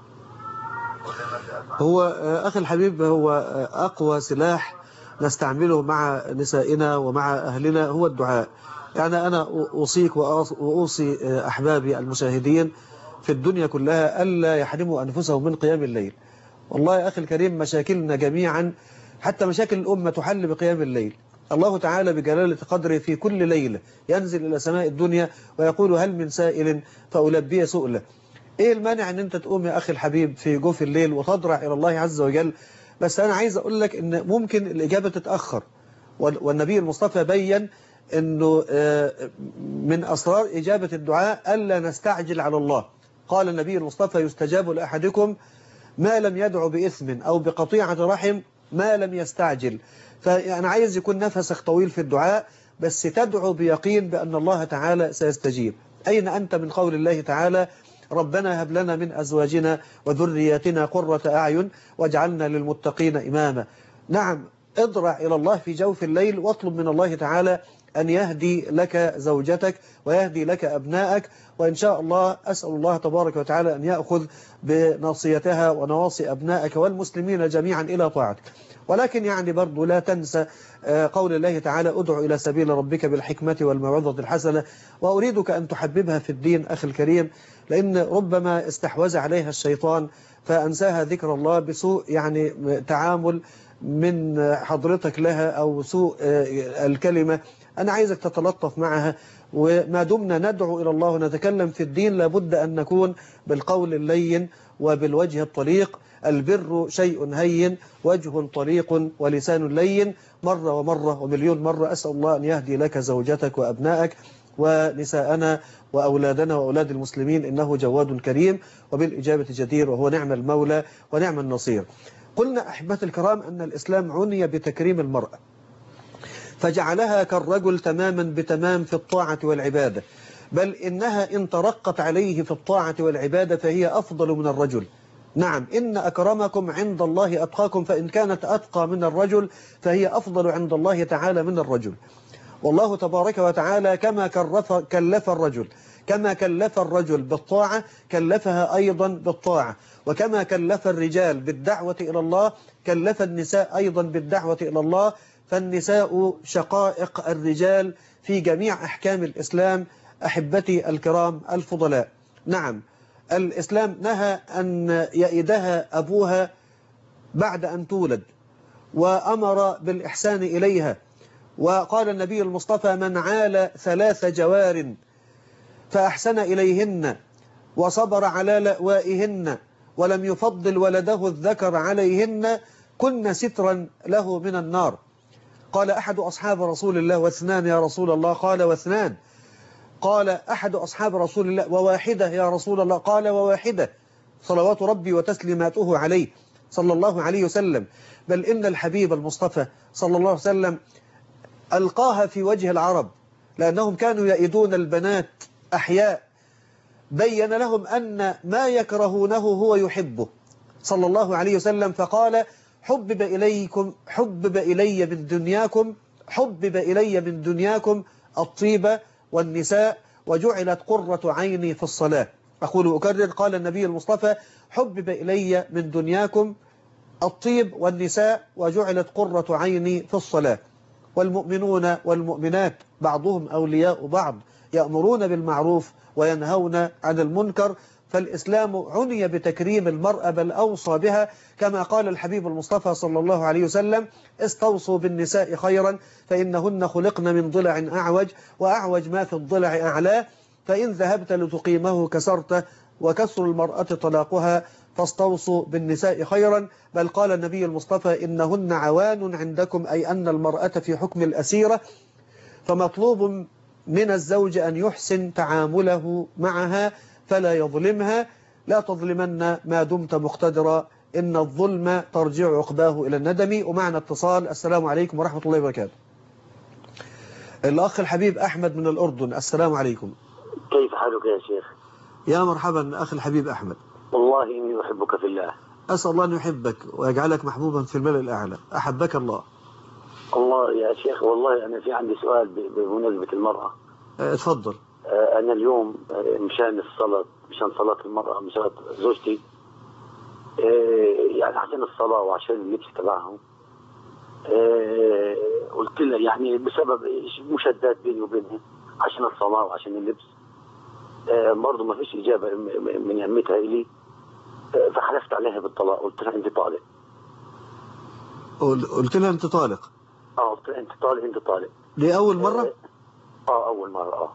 B: هو أخي الحبيب، هو أقوى سلاح نستعمله مع نسائنا ومع أهلنا هو الدعاء. يعني أنا أوصيك وأوصي أحبابي المشاهدين في الدنيا كلها ألا يحرموا أنفسهم من قيام الليل. والله يا أخي الكريم، مشاكلنا جميعا حتى مشاكل الأمة تحل بقيام الليل. الله تعالى بجلالة قدره في كل ليلة ينزل إلى سماء الدنيا ويقول: هل من سائل فألبي سؤله. إيه المانع أن أنت تقوم يا أخي الحبيب في جوف الليل وتضرع إلى الله عز وجل؟ بس أنا عايز أقول لك أن ممكن الإجابة تتأخر، والنبي المصطفى بين أنه من أسرار إجابة الدعاء ألا نستعجل على الله. قال النبي المصطفى: يستجاب لأحدكم ما لم يدعو بإثم أو بقطيعة رحم ما لم يستعجل. فأنا عايز يكون نفسك طويل في الدعاء، بس تدعو بيقين بأن الله تعالى سيستجيب. أين أنت من قول الله تعالى: ربنا هب لنا من أزواجنا وذرياتنا قرة أعين واجعلنا للمتقين إماما. نعم، اضرع إلى الله في جوف الليل واطلب من الله تعالى أن يهدي لك زوجتك ويهدي لك أبنائك، وإن شاء الله أسأل الله تبارك وتعالى أن يأخذ بناصيتها ونواصي أبنائك والمسلمين جميعا إلى طاعتك. ولكن يعني برضو لا تنسى قول الله تعالى ادع إلى سبيل ربك بالحكمة والموعظة الحسنة، وأريدك أن تحببها في الدين أخي الكريم، لأن ربما استحوذ عليها الشيطان فأنساها ذكر الله بسوء يعني تعامل من حضرتك لها أو سوء الكلمة. أنا عايزك تتلطف معها، وما دمنا ندعو إلى الله ونتكلم في الدين لابد أن نكون بالقول اللين وبالوجه الطليق. البر شيء هين وجه طليق ولسان لين، مرة ومرة ومليون مرة. أسأل الله أن يهدي لك زوجتك وأبنائك ونساءنا وأولادنا وأولاد المسلمين، إنه جواد كريم وبالإجابة جدير، وهو نعم المولى ونعم النصير. قلنا أحبتي الكرام أن الإسلام عني بتكريم المرأة، فجعلها كالرجل تماما بتمام في الطاعة والعبادة، بل إنها إن ترقت عليه في الطاعة والعبادة فهي أفضل من الرجل. نعم، إن أكرمكم عند الله أتقاكم، فإن كانت أتقى من الرجل فهي أفضل عند الله تعالى من الرجل. والله تبارك وتعالى كما كلف الرجل كما كلف الرجل بالطاعة كلفها أيضا بالطاعة، وكما كلف الرجال بالدعوة إلى الله كلف النساء أيضا بالدعوة إلى الله. فالنساء شقائق الرجال في جميع أحكام الإسلام أحبتي الكرام الفضلاء. نعم، الإسلام نهى أن يئدها أبوها بعد أن تولد، وأمر بالإحسان إليها، وقال النبي المصطفى من عال ثلاث جوار فأحسن إليهن وصبر على لأوائهن ولم يفضل ولده الذكر عليهن كن سترا له من النار. قال أحد أصحاب رسول الله واثنان يا رسول الله؟ قال واثنان. قال أحد أصحاب رسول الله وواحدة يا رسول الله؟ قال وواحدة، صلوات ربي وتسليماته عليه صلى الله عليه وسلم. بل إن الحبيب المصطفى صلى الله عليه وسلم ألقاها في وجه العرب، لأنهم كانوا يئدون البنات أحياء، بين لهم أن ما يكرهونه هو يحبه صلى الله عليه وسلم، فقال حبب إليكم حبب إلي من دنياكم حبب إلي من دنياكم الطيبة والنساء وجعلت قرة عيني في الصلاة. أقول أكرر، قال النبي المصطفى حبب إلي من دنياكم الطيب والنساء وجعلت قرة عيني في الصلاة. والمؤمنون والمؤمنات بعضهم أولياء بعض يأمرون بالمعروف وينهون عن المنكر. فالإسلام عني بتكريم المرأة، بل أوصى بها كما قال الحبيب المصطفى صلى الله عليه وسلم استوصوا بالنساء خيرا فإنهن خلقن من ضلع أعوج وأعوج ما في الضلع أعلاه، فإن ذهبت لتقيمه كسرته وكسر المرأة طلاقها، فاستوصوا بالنساء خيرا. بل قال النبي المصطفى إنهن عوان عندكم، أي أن المرأة في حكم الأسيرة، فمطلوب من الزوج أن يحسن تعامله معها فلا يظلمها. لا تظلمن ما دمت مقتدرا، إن الظلم ترجع عقباه إلى الندم. ومعنا اتصال. السلام عليكم ورحمة الله وبركاته. الأخ الحبيب أحمد من الأردن. السلام عليكم.
H: كيف حالك يا شيخ؟
B: يا مرحبا أخي الحبيب أحمد.
H: والله إني أحبك في الله.
B: أسأل الله أن يحبك ويجعلك محبوبا في الملأ الأعلى. أحبك الله.
H: الله يا شيخ، والله أنا في عندي سؤال بمناسبة المرأة.
B: اتفضل.
H: أنا اليوم مشان الصلاة مشان صلاة المرأة مشان زوجتي، يعني عشان الصلاة وعشان اللبس تبعهم، قلت لها يعني بسبب مشادات بيني وبينها عشان الصلاة وعشان اللبس، برضه ما فيش إجابة من يمتها إلي، فحلفت عليها بالطلاق. قلت لها أنت طالق.
B: قلت لها أنت طالق؟
H: اه قلت لها أنت طالق أنت طالق.
B: دي أول مرة؟
H: اه أول مرة. اه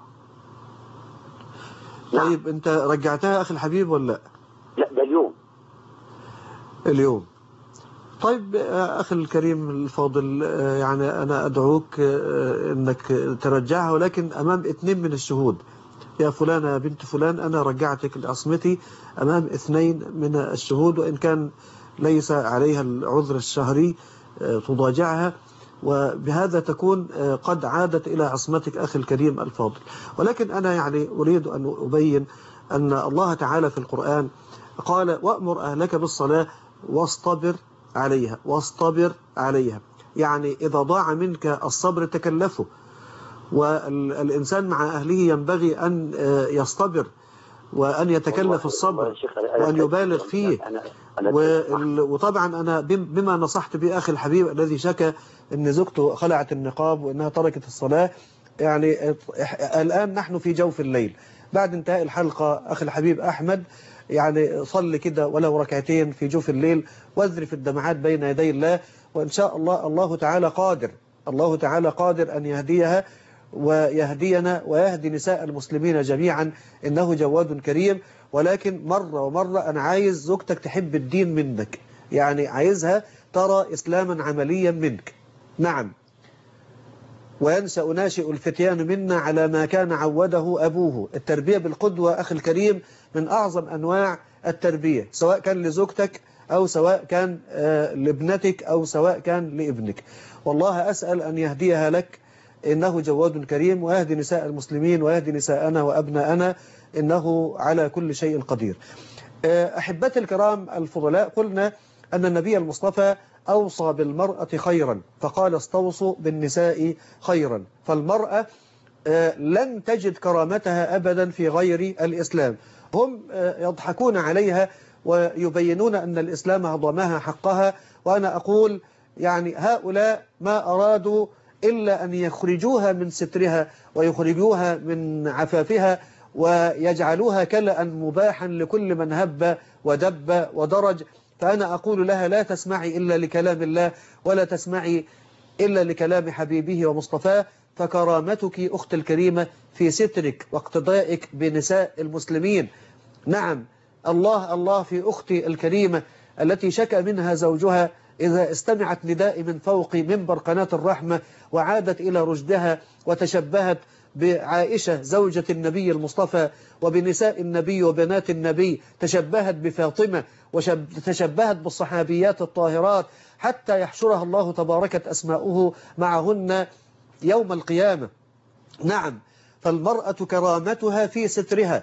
B: طيب نعم. أنت رجعتها أخي الحبيب ولا لا؟
H: لا ده اليوم.
B: اليوم. طيب أخي الكريم الفاضل، يعني أنا أدعوك أنك ترجعها، ولكن أمام اثنين من الشهود. يا فلانة بنت فلان، أنا رجعتك لعصمتي أمام اثنين من الشهود، وإن كان ليس عليها العذر الشهري تضاجعها، وبهذا تكون قد عادت إلى عصمتك أخي الكريم الفاضل. ولكن أنا يعني أريد أن أبين أن الله تعالى في القرآن قال وأمر أهلك بالصلاة واصطبر عليها واصطبر عليها، يعني إذا ضاع منك الصبر تكلفه، والإنسان مع أهله ينبغي أن يصطبر وأن يتكلف الصبر وأن يبالغ فيه. وطبعا أنا بما نصحت به أخي الحبيب الذي شكى أن زوجته خلعت النقاب وأنها تركت الصلاة، يعني الآن نحن في جوف الليل بعد انتهاء الحلقة أخي الحبيب أحمد، يعني صل كده ولو ركعتين في جوف الليل واذرف الدمعات بين يدي الله، وإن شاء الله الله تعالى قادر الله تعالى قادر أن يهديها ويهدينا ويهدي نساء المسلمين جميعا، إنه جواد كريم. ولكن مرة ومرة أنا عايز زوجتك تحب الدين منك، يعني عايزها ترى إسلاما عمليا منك. نعم. وينشأ ناشئ الفتيان منا على ما كان عوده أبوه. التربية بالقدوة أخي الكريم من أعظم أنواع التربية، سواء كان لزوجتك أو سواء كان لابنتك أو سواء كان لابنك. والله أسأل أن يهديها لك، إنه جواد كريم، ويهدي نساء المسلمين ويهدي نساءنا وأبناءنا، إنه على كل شيء قدير. أحبتي الكرام الفضلاء، قلنا أن النبي المصطفى أوصى بالمرأة خيرا، فقال استوصوا بالنساء خيرا. فالمرأة لن تجد كرامتها أبدا في غير الإسلام. هم يضحكون عليها ويبينون أن الإسلام هضمها حقها، وأنا أقول يعني هؤلاء ما أرادوا إلا أن يخرجوها من سترها ويخرجوها من عفافها ويجعلوها كلأ مباحا لكل من هب ودب ودرج. فأنا أقول لها لا تسمعي إلا لكلام الله ولا تسمعي إلا لكلام حبيبه ومصطفاه، فكرامتك أخت الكريمة في سترك واقتدائك بنساء المسلمين. نعم، الله الله في أختي الكريمة التي شكى منها زوجها إذا استمعت نداء من فوق منبر قناة الرحمة وعادت إلى رشدها وتشبهت بعائشة زوجة النبي المصطفى وبنساء النبي وبنات النبي، تشبهت بفاطمة وتشبهت بالصحابيات الطاهرات، حتى يحشرها الله تباركت أسماؤه معهن يوم القيامة. نعم، فالمرأة كرامتها في سترها.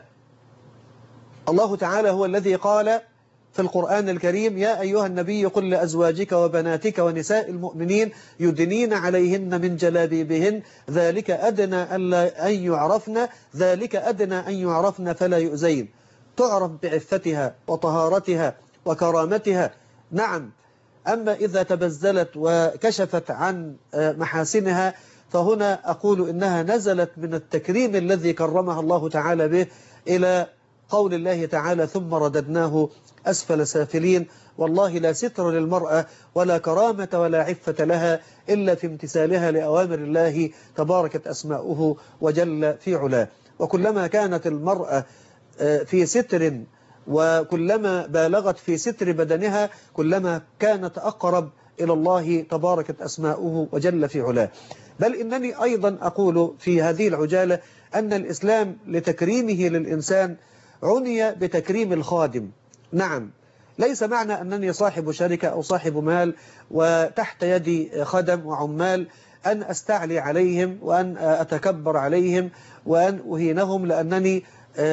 B: الله تعالى هو الذي قال في القرآن الكريم: يا أيها النبي قل لأزواجك وبناتك ونساء المؤمنين يدنين عليهن من جلابيبهن ذلك أدنى أن يعرفن ذلك أدنى أن يعرفن فلا يؤذين. تعرف بعفتها وطهارتها وكرامتها. نعم، أما إذا تبذلت وكشفت عن محاسنها فهنا أقول إنها نزلت من التكريم الذي كرمها الله تعالى به إلى قول الله تعالى: ثم رددناه أسفل سافلين. والله لا ستر للمرأة ولا كرامة ولا عفة لها إلا في امتثالها لأوامر الله تباركت أسماؤه وجل في علاه. وكلما كانت المرأة في ستر وكلما بالغت في ستر بدنها كلما كانت أقرب إلى الله تباركت أسماؤه وجل في علاه. بل إنني أيضا أقول في هذه العجالة أن الإسلام لتكريمه للإنسان عني بتكريم الخادم. نعم، ليس معنى أنني صاحب شركة أو صاحب مال وتحت يدي خدم وعمال أن أستعلي عليهم وأن أتكبر عليهم وأن أهينهم لأنني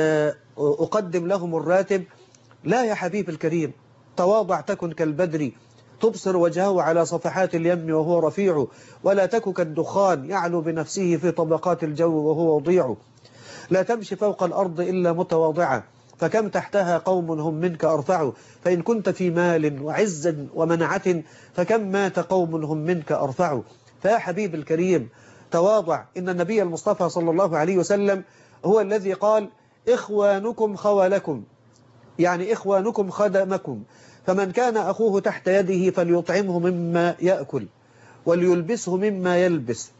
B: أقدم لهم الراتب. لا يا حبيب الكريم، تواضع تكن كالبدر تبصر وجهه على صفحات اليم وهو رفيع، ولا تك كالدخان يعلو بنفسه في طبقات الجو وهو وضيع. لا تمشي فوق الأرض إلا متواضعة، فكم تحتها قوم هم منك أرفع. فإن كنت في مال وعز ومنعة فكم مات قوم هم منك أرفع. فيا حبيب الكريم تواضع. إن النبي المصطفى صلى الله عليه وسلم هو الذي قال: إخوانكم خوالكم، يعني إخوانكم خدمكم، فمن كان أخوه تحت يده فليطعمه مما يأكل وليلبسه مما يلبس،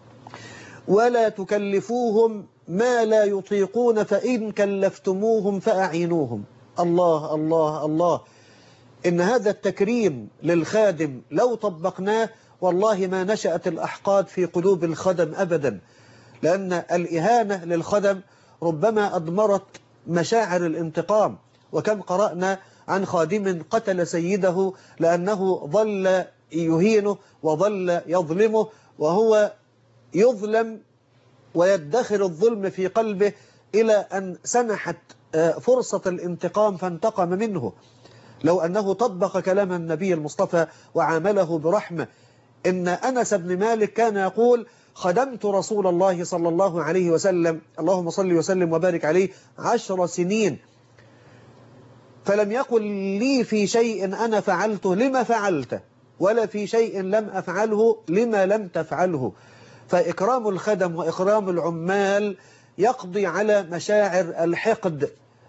B: ولا تكلفوهم ما لا يطيقون، فإن كلفتموهم فأعينوهم. الله الله الله، إن هذا التكريم للخادم لو طبقناه والله ما نشأت الأحقاد في قلوب الخدم أبدا، لأن الإهانة للخدم ربما أضمرت مشاعر الانتقام. وكم قرأنا عن خادم قتل سيده لأنه ظل يهينه وظل يظلمه، وهو يظلم ويدخر الظلم في قلبه إلى أن سنحت فرصة الانتقام فانتقم منه. لو أنه طبق كلام النبي المصطفى وعامله برحمة. إن أنس بن مالك كان يقول: خدمت رسول الله صلى الله عليه وسلم اللهم صل وسلم وبارك عليه عشر سنين، فلم يقل لي في شيء أنا فعلته لما فعلته، ولا في شيء لم أفعله لما لم تفعله. فإكرام الخدم وإكرام العمال يقضي على مشاعر الحقد،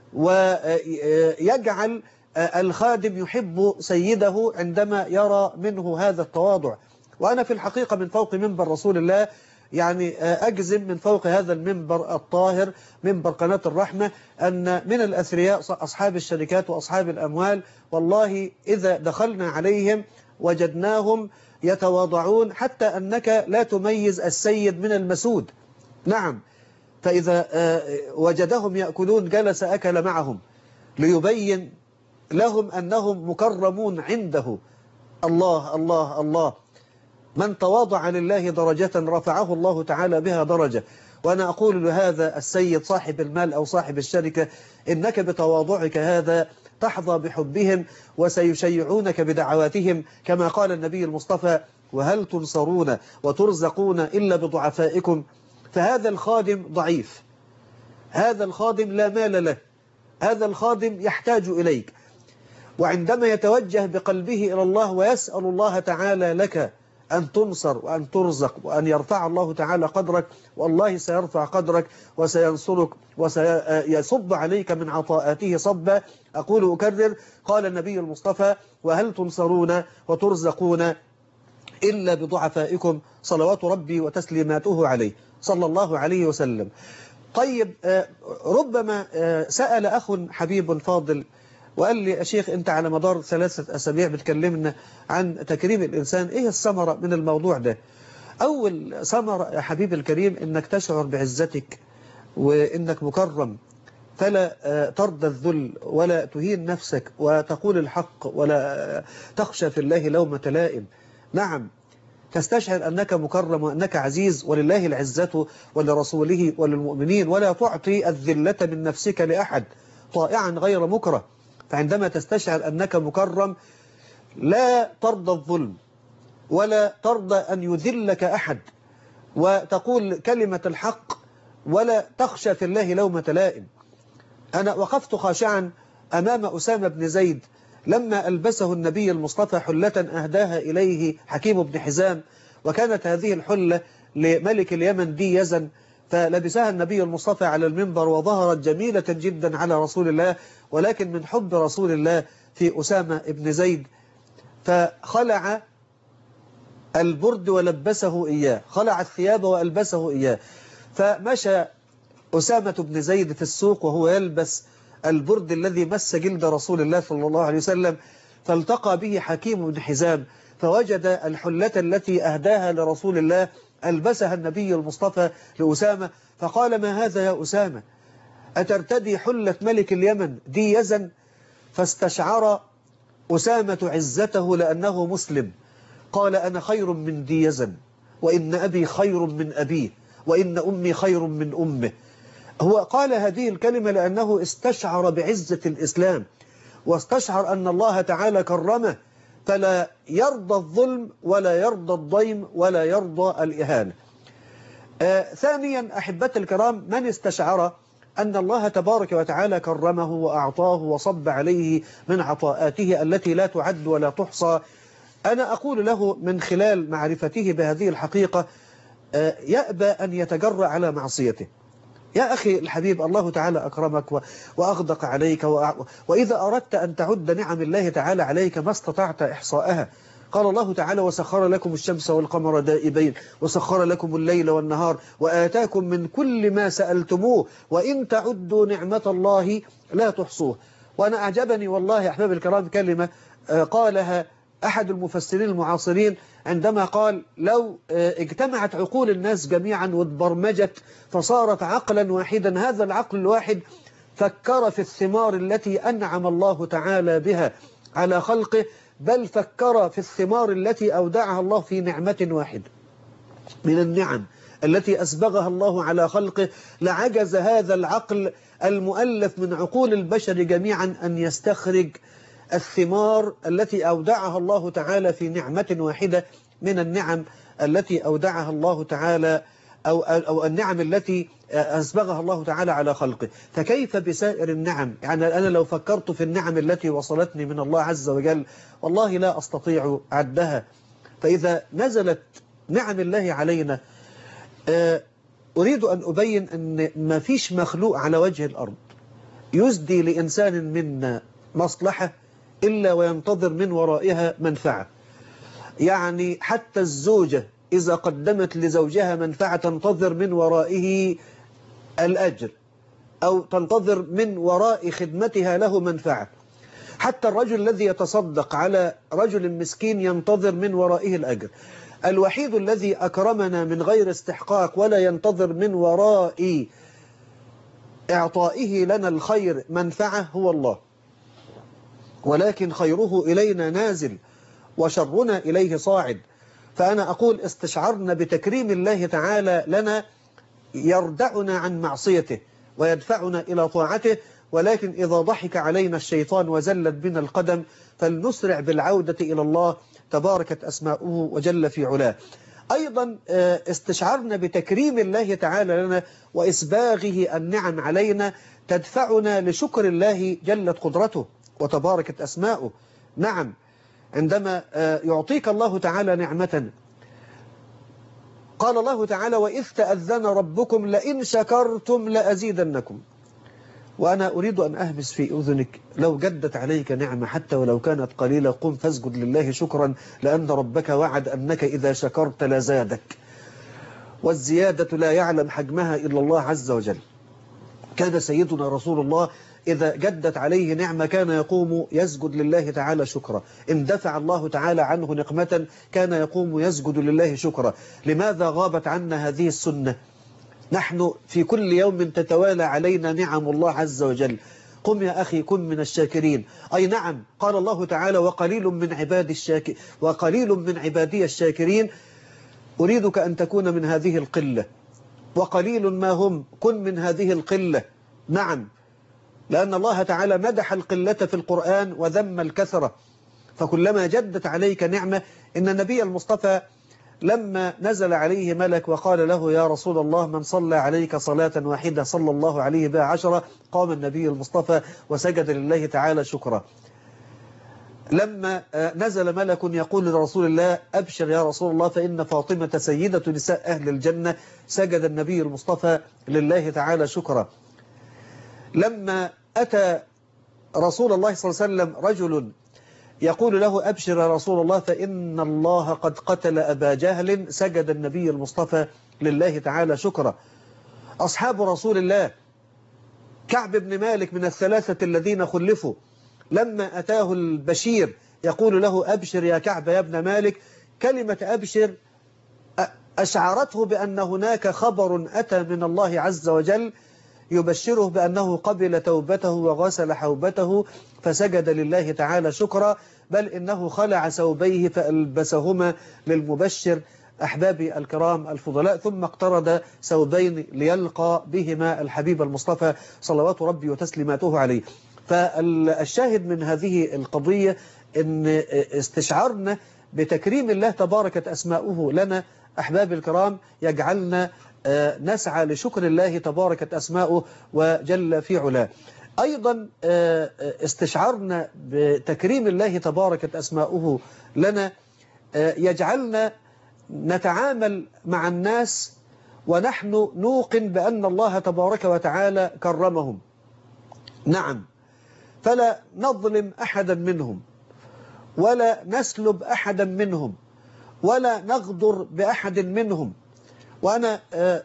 B: ويجعل الخادم يحب سيده عندما يرى منه هذا التواضع. وأنا في الحقيقة من فوق منبر رسول الله يعني أجزم من فوق هذا المنبر الطاهر منبر قناة الرحمة أن من الأثرياء أصحاب الشركات وأصحاب الأموال والله إذا دخلنا عليهم وجدناهم يتواضعون حتى أنك لا تميز السيد من المسود. نعم، فإذا وجدهم يأكلون جلس أكل معهم ليبين لهم أنهم مكرمون عنده. الله الله الله، من تواضع لله درجة رفعه الله تعالى بها درجة. وأنا أقول لهذا السيد صاحب المال أو صاحب الشركة إنك بتواضعك هذا تحظى بحبهم وسيشيعونك بدعواتهم، كما قال النبي المصطفى: وهل تنصرون وترزقون إلا بضعفائكم. فهذا الخادم ضعيف، هذا الخادم لا مال له، هذا الخادم يحتاج إليك، وعندما يتوجه بقلبه إلى الله ويسأل الله تعالى لك أن تنصر وأن ترزق وأن يرفع الله تعالى قدرك، والله سيرفع قدرك وسينصرك وسيصب عليك من عطاءاته صبا. أقول أكرر، قال النبي المصطفى: وهل تنصرون وترزقون إلا بضعفائكم، صلوات ربي وتسليماته عليه صلى الله عليه وسلم. طيب، ربما سأل أخ حبيب فاضل وقال لي: يا شيخ أنت على مدار ثلاثة أسابيع بتكلمنا عن تكريم الإنسان، إيه الثمرة من الموضوع ده؟ أول ثمرة يا حبيب الكريم إنك تشعر بعزتك وإنك مكرم، فلا ترضى الذل ولا تهين نفسك وتقول الحق ولا تخشى في الله لومة لائم. نعم، تستشعر أنك مكرم وأنك عزيز، ولله العزة ولرسوله وللمؤمنين، ولا تعطي الذلة من نفسك لأحد طائعا غير مكره. فعندما تستشعر أنك مكرم لا ترضى الظلم ولا ترضى أن يذلك أحد، وتقول كلمة الحق ولا تخشى في الله لومة لائم. أنا وقفت خاشعا أمام أسامة بن زيد لما ألبسه النبي المصطفى حلة أهداها إليه حكيم بن حزام، وكانت هذه الحلة لملك اليمن دي يزن، فلبسها النبي المصطفى على المنبر وظهرت جميلة جدا على رسول الله، ولكن من حب رسول الله في أسامة بن زيد فخلع البرد ولبسه إياه، خلع الثياب وألبسه إياه، فمشى أسامة بن زيد في السوق وهو يلبس البرد الذي مس جلد رسول الله صلى الله عليه وسلم، فالتقى به حكيم بن حزام فوجد الحلة التي أهداها لرسول الله ألبسها النبي المصطفى لأسامة، فقال: ما هذا يا أسامة؟ أترتدي حلة ملك اليمن دي يزن؟ فاستشعر أسامة عزته لأنه مسلم، قال: أنا خير من دي يزن، وإن أبي خير من أبيه، وإن أمي خير من أمه. هو قال هذه الكلمة لأنه استشعر بعزة الإسلام، واستشعر أن الله تعالى كرمه، فلا يرضى الظلم ولا يرضى الضيم ولا يرضى الإهانة. آه ثانيا أحبتي الكرام، من استشعر أن الله تبارك وتعالى كرمه وأعطاه وصب عليه من عطاءاته التي لا تعد ولا تحصى، أنا أقول له من خلال معرفته بهذه الحقيقة آه يأبى أن يتجرأ على معصيته. يا أخي الحبيب، الله تعالى أكرمك وأغدق عليك، وإذا أردت أن تعد نعم الله تعالى عليك ما استطعت إحصاءها. قال الله تعالى: وسخر لكم الشمس والقمر دائبين وسخر لكم الليل والنهار وآتاكم من كل ما سألتموه وإن تعدوا نعمة الله لا تحصوه. وأنا أعجبني والله يا أحباب الكرام كلمة قالها أحد المفسرين المعاصرين عندما قال: لو اجتمعت عقول الناس جميعا واتبرمجت فصارت عقلا واحدا، هذا العقل الواحد فكر في الثمار التي أنعم الله تعالى بها على خلقه، بل فكر في الثمار التي أودعها الله في نعمة واحدة من النعم التي أسبغها الله على خلقه، لعجز هذا العقل المؤلف من عقول البشر جميعا أن يستخرج الثمار التي أودعها الله تعالى في نعمة واحدة من النعم التي أودعها الله تعالى أو, أو النعم التي أسبغها الله تعالى على خلقه، فكيف بسائر النعم؟ يعني أنا لو فكرت في النعم التي وصلتني من الله عز وجل والله لا أستطيع عدها. فإذا نزلت نعم الله علينا أريد أن أبين أن ما فيش مخلوق على وجه الأرض يسدي لإنسان منا مصلحة إلا وينتظر من ورائها منفعة. يعني حتى الزوجة إذا قدمت لزوجها منفعة تنتظر من ورائه الأجر أو تنتظر من وراء خدمتها له منفعة. حتى الرجل الذي يتصدق على رجل مسكين ينتظر من ورائه الأجر. الوحيد الذي أكرمنا من غير استحقاق ولا ينتظر من وراء إعطائه لنا الخير منفعة هو الله، ولكن خيره إلينا نازل وشرنا إليه صاعد. فأنا أقول استشعرنا بتكريم الله تعالى لنا يردعنا عن معصيته ويدفعنا إلى طاعته، ولكن إذا ضحك علينا الشيطان وزلت بنا القدم فلنسرع بالعودة إلى الله تباركت أسماؤه وجل في علاه. أيضا استشعرنا بتكريم الله تعالى لنا وإسباغه النعم علينا تدفعنا لشكر الله جلت قدرته وتباركت أسماؤه. نعم، عندما يعطيك الله تعالى نعمة قال الله تعالى وإذ تأذن ربكم لئن شكرتم لأزيدنكم. وأنا أريد أن أهمس في أذنك لو جدت عليك نعمة حتى ولو كانت قليلة قم فاسجد لله شكرا، لأن ربك وعد أنك إذا شكرت لزادك، والزيادة لا يعلم حجمها إلا الله عز وجل. كان سيدنا رسول الله إذا جدت عليه نعمة كان يقوم يسجد لله تعالى شكرا، إن دفع الله تعالى عنه نقمة كان يقوم يسجد لله شكرا. لماذا غابت عنا هذه السنة؟ نحن في كل يوم تتوالى علينا نعم الله عز وجل. قم يا أخي كن من الشاكرين. أي نعم، قال الله تعالى وقليل من عبادي الشاكر وقليل من عبادي الشاكرين. أريدك أن تكون من هذه القلة، وقليل ما هم، كن من هذه القلة. نعم، لأن الله تعالى مدح القلة في القرآن وذم الكثرة. فكلما جدت عليك نعمة، إن النبي المصطفى لما نزل عليه ملك وقال له يا رسول الله من صلى عليك صلاة واحدة صلى الله عليه بها عشرة، قام النبي المصطفى وسجد لله تعالى شكرا. لما نزل ملك يقول لرسول الله أبشر يا رسول الله فإن فاطمة سيدة نساء أهل الجنة، سجد النبي المصطفى لله تعالى شكرا. لما أتى رسول الله صلى الله عليه وسلم رجل يقول له أبشر يا رسول الله فإن الله قد قتل أبا جهل، سجد النبي المصطفى لله تعالى شكرا. أصحاب رسول الله كعب بن مالك من الثلاثة الذين خلفوا، لما أتاه البشير يقول له أبشر يا كعب يا ابن مالك، كلمة أبشر أشعرته بأن هناك خبر أتى من الله عز وجل يبشره بأنه قبل توبته وغسل حوبته، فسجد لله تعالى شكرا. بل إنه خلع ثوبيه فألبسهما للمبشر أحبابي الكرام الفضلاء، ثم اقترض ثوبين ليلقى بهما الحبيب المصطفى صلوات ربي وتسليماته عليه. فالشاهد من هذه القضية أن استشعرنا بتكريم الله تباركت أسماؤه لنا أحبابي الكرام يجعلنا نسعى لشكر الله تباركت أسماؤه وجل في علاه. أيضا استشعرنا بتكريم الله تباركت أسماؤه لنا يجعلنا نتعامل مع الناس ونحن نوقن بأن الله تبارك وتعالى كرمهم. نعم، فلا نظلم أحدا منهم ولا نسلب أحدا منهم ولا نغدر بأحد منهم. وأنا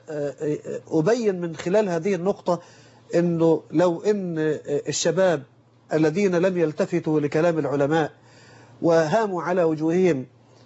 B: أبين من خلال هذه النقطة أنه لو أن الشباب الذين لم يلتفتوا لكلام العلماء وهاموا على وجوههم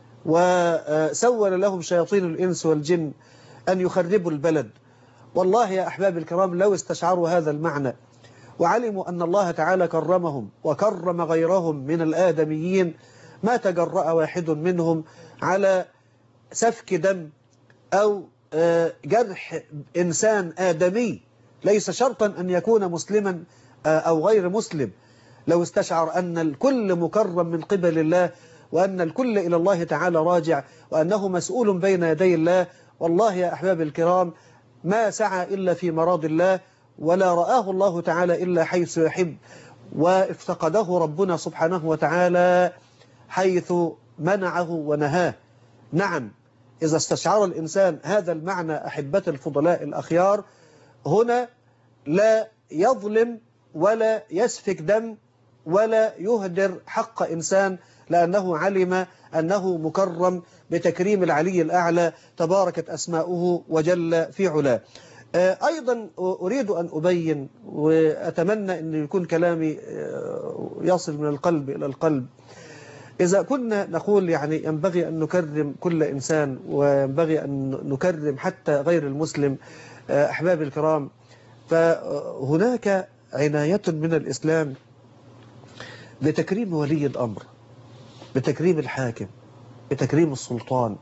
B: وسول لهم شياطين الإنس والجن أن يخربوا البلد، والله يا أحباب الكرام لو استشعروا هذا المعنى وعلموا أن الله تعالى كرمهم وكرم غيرهم من الآدميين ما تجرأ واحد منهم على سفك دم أو جرح إنسان آدمي، ليس شرطا أن يكون مسلما أو غير مسلم. لو استشعر أن الكل مكرم من قبل الله وأن الكل إلى الله تعالى راجع، وأنه مسؤول بين يدي الله. والله يا أحباب الكرام ما سعى إلا في مراض الله، ولا رآه الله تعالى إلا حيث يحب، وافتقده ربنا سبحانه وتعالى حيث منعه ونهاه. نعم، إذا استشعر الإنسان هذا المعنى أحبة الفضلاء الأخيار، هنا لا يظلم ولا يسفك دم ولا يهدر حق إنسان، لأنه علم أنه مكرم بتكريم العلي الأعلى تباركت أسماؤه وجل في علاه. أيضا أريد أن أبين، وأتمنى أن يكون كلامي يصل من القلب إلى القلب. إذا كنا نقول يعني ينبغي أن نكرم كل إنسان، وينبغي أن نكرم حتى غير المسلم، أحباب الكرام، فهناك عناية من الإسلام بتكريم ولي الأمر، بتكريم الحاكم، بتكريم السلطان.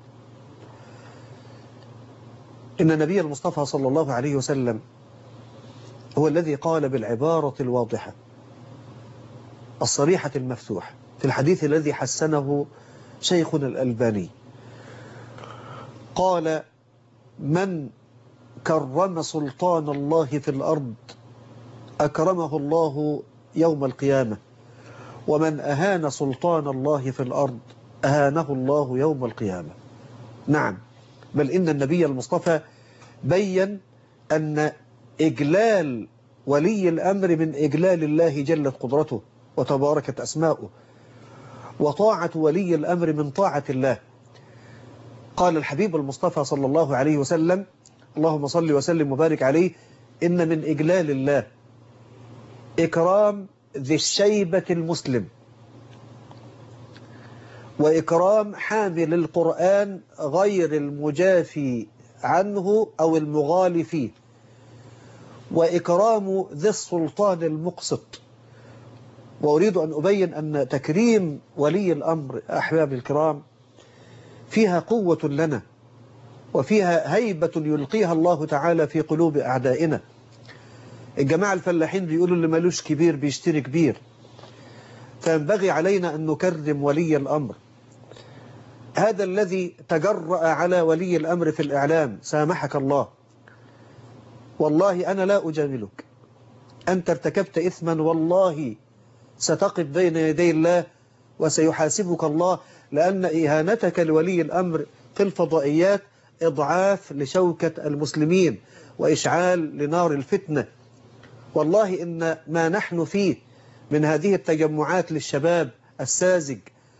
B: إن النبي المصطفى صلى الله عليه وسلم هو الذي قال بالعبارة الواضحة الصريحة المفتوحة في الحديث الذي حسنه شيخنا الألباني، قال: من كرم سلطان الله في الأرض أكرمه الله يوم القيامة، ومن أهان سلطان الله في الأرض أهانه الله يوم القيامة. نعم، بل إن النبي المصطفى بيّن أن إجلال ولي الأمر من إجلال الله جلت قدرته وتباركت أسماؤه، وطاعة ولي الأمر من طاعة الله. قال الحبيب المصطفى صلى الله عليه وسلم، اللهم صل وسلم وبارك عليه: إن من إجلال الله إكرام ذي الشيبة المسلم، وإكرام حامل القرآن غير المجافي عنه أو المغالي فيه، وإكرام ذي السلطان المقسط. وأريد أن أبين أن تكريم ولي الأمر أحباب الكرام فيها قوة لنا، وفيها هيبة يلقيها الله تعالى في قلوب أعدائنا. الجماعة الفلاحين بيقولوا اللي مالوش كبير بيشتري كبير، فينبغي علينا أن نكرم ولي الأمر. هذا الذي تجرأ على ولي الأمر في الإعلام سامحك الله، والله أنا لا أجاملك، أنت ارتكبت إثما والله ستقف بين يدي الله وسيحاسبك الله، لأن إهانتك لولي الأمر في الفضائيات إضعاف لشوكة المسلمين وإشعال لنار الفتنة. والله إن ما نحن فيه من هذه التجمعات للشباب الساذج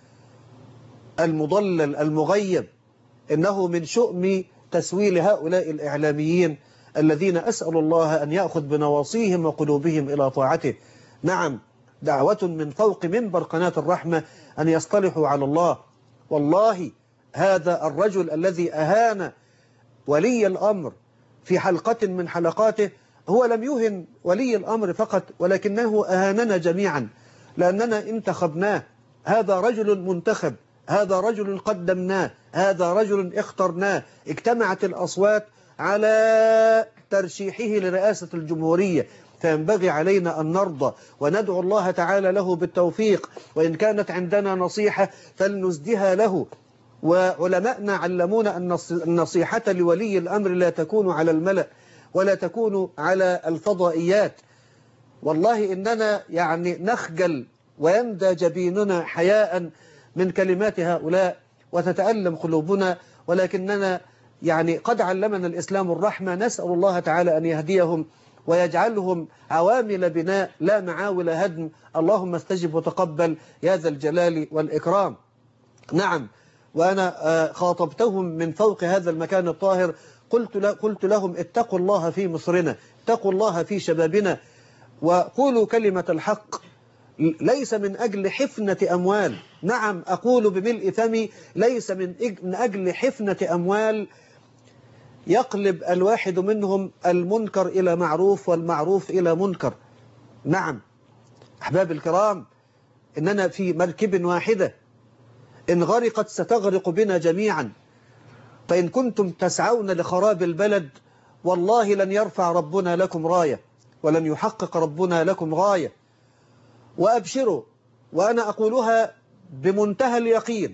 B: المضلل المغيب إنه من شؤم تسويل هؤلاء الإعلاميين الذين أسأل الله أن يأخذ بنواصيهم وقلوبهم إلى طاعته. نعم، دعوة من فوق منبر قناة الرحمة أن يصطلحوا على الله. والله هذا الرجل الذي أهان ولي الأمر في حلقة من حلقاته هو لم يهن ولي الأمر فقط، ولكنه أهاننا جميعا، لأننا انتخبناه. هذا رجل منتخب، هذا رجل قدمناه، هذا رجل اخترناه. اجتمعت الأصوات على ترشيحه لرئاسة الجمهورية، فينبغي علينا أن نرضى وندعو الله تعالى له بالتوفيق، وإن كانت عندنا نصيحة فلنسدها له. وعلماءنا علمونا أن النصيحة لولي الأمر لا تكون على الملأ ولا تكون على الفضائيات. والله إننا يعني نخجل ويندى جبيننا حياء من كلمات هؤلاء وتتألم قلوبنا، ولكننا يعني قد علمنا الإسلام الرحمة. نسأل الله تعالى أن يهديهم ويجعلهم عوامل بناء لا معاول هدم. اللهم استجب وتقبل يا ذا الجلال والإكرام. نعم، وأنا خاطبتهم من فوق هذا المكان الطاهر، قلت قلت لهم: اتقوا الله في مصرنا، اتقوا الله في شبابنا، وقولوا كلمة الحق، ليس من أجل حفنة أموال. نعم، أقول بملء فمي، ليس من من أجل حفنة أموال يقلب الواحد منهم المنكر إلى معروف والمعروف إلى منكر. نعم أحباب الكرام، إننا في مركب واحدة، إن غرقت ستغرق بنا جميعا. فإن كنتم تسعون لخراب البلد والله لن يرفع ربنا لكم راية، ولن يحقق ربنا لكم غاية. وأبشروا، وأنا أقولها بمنتهى اليقين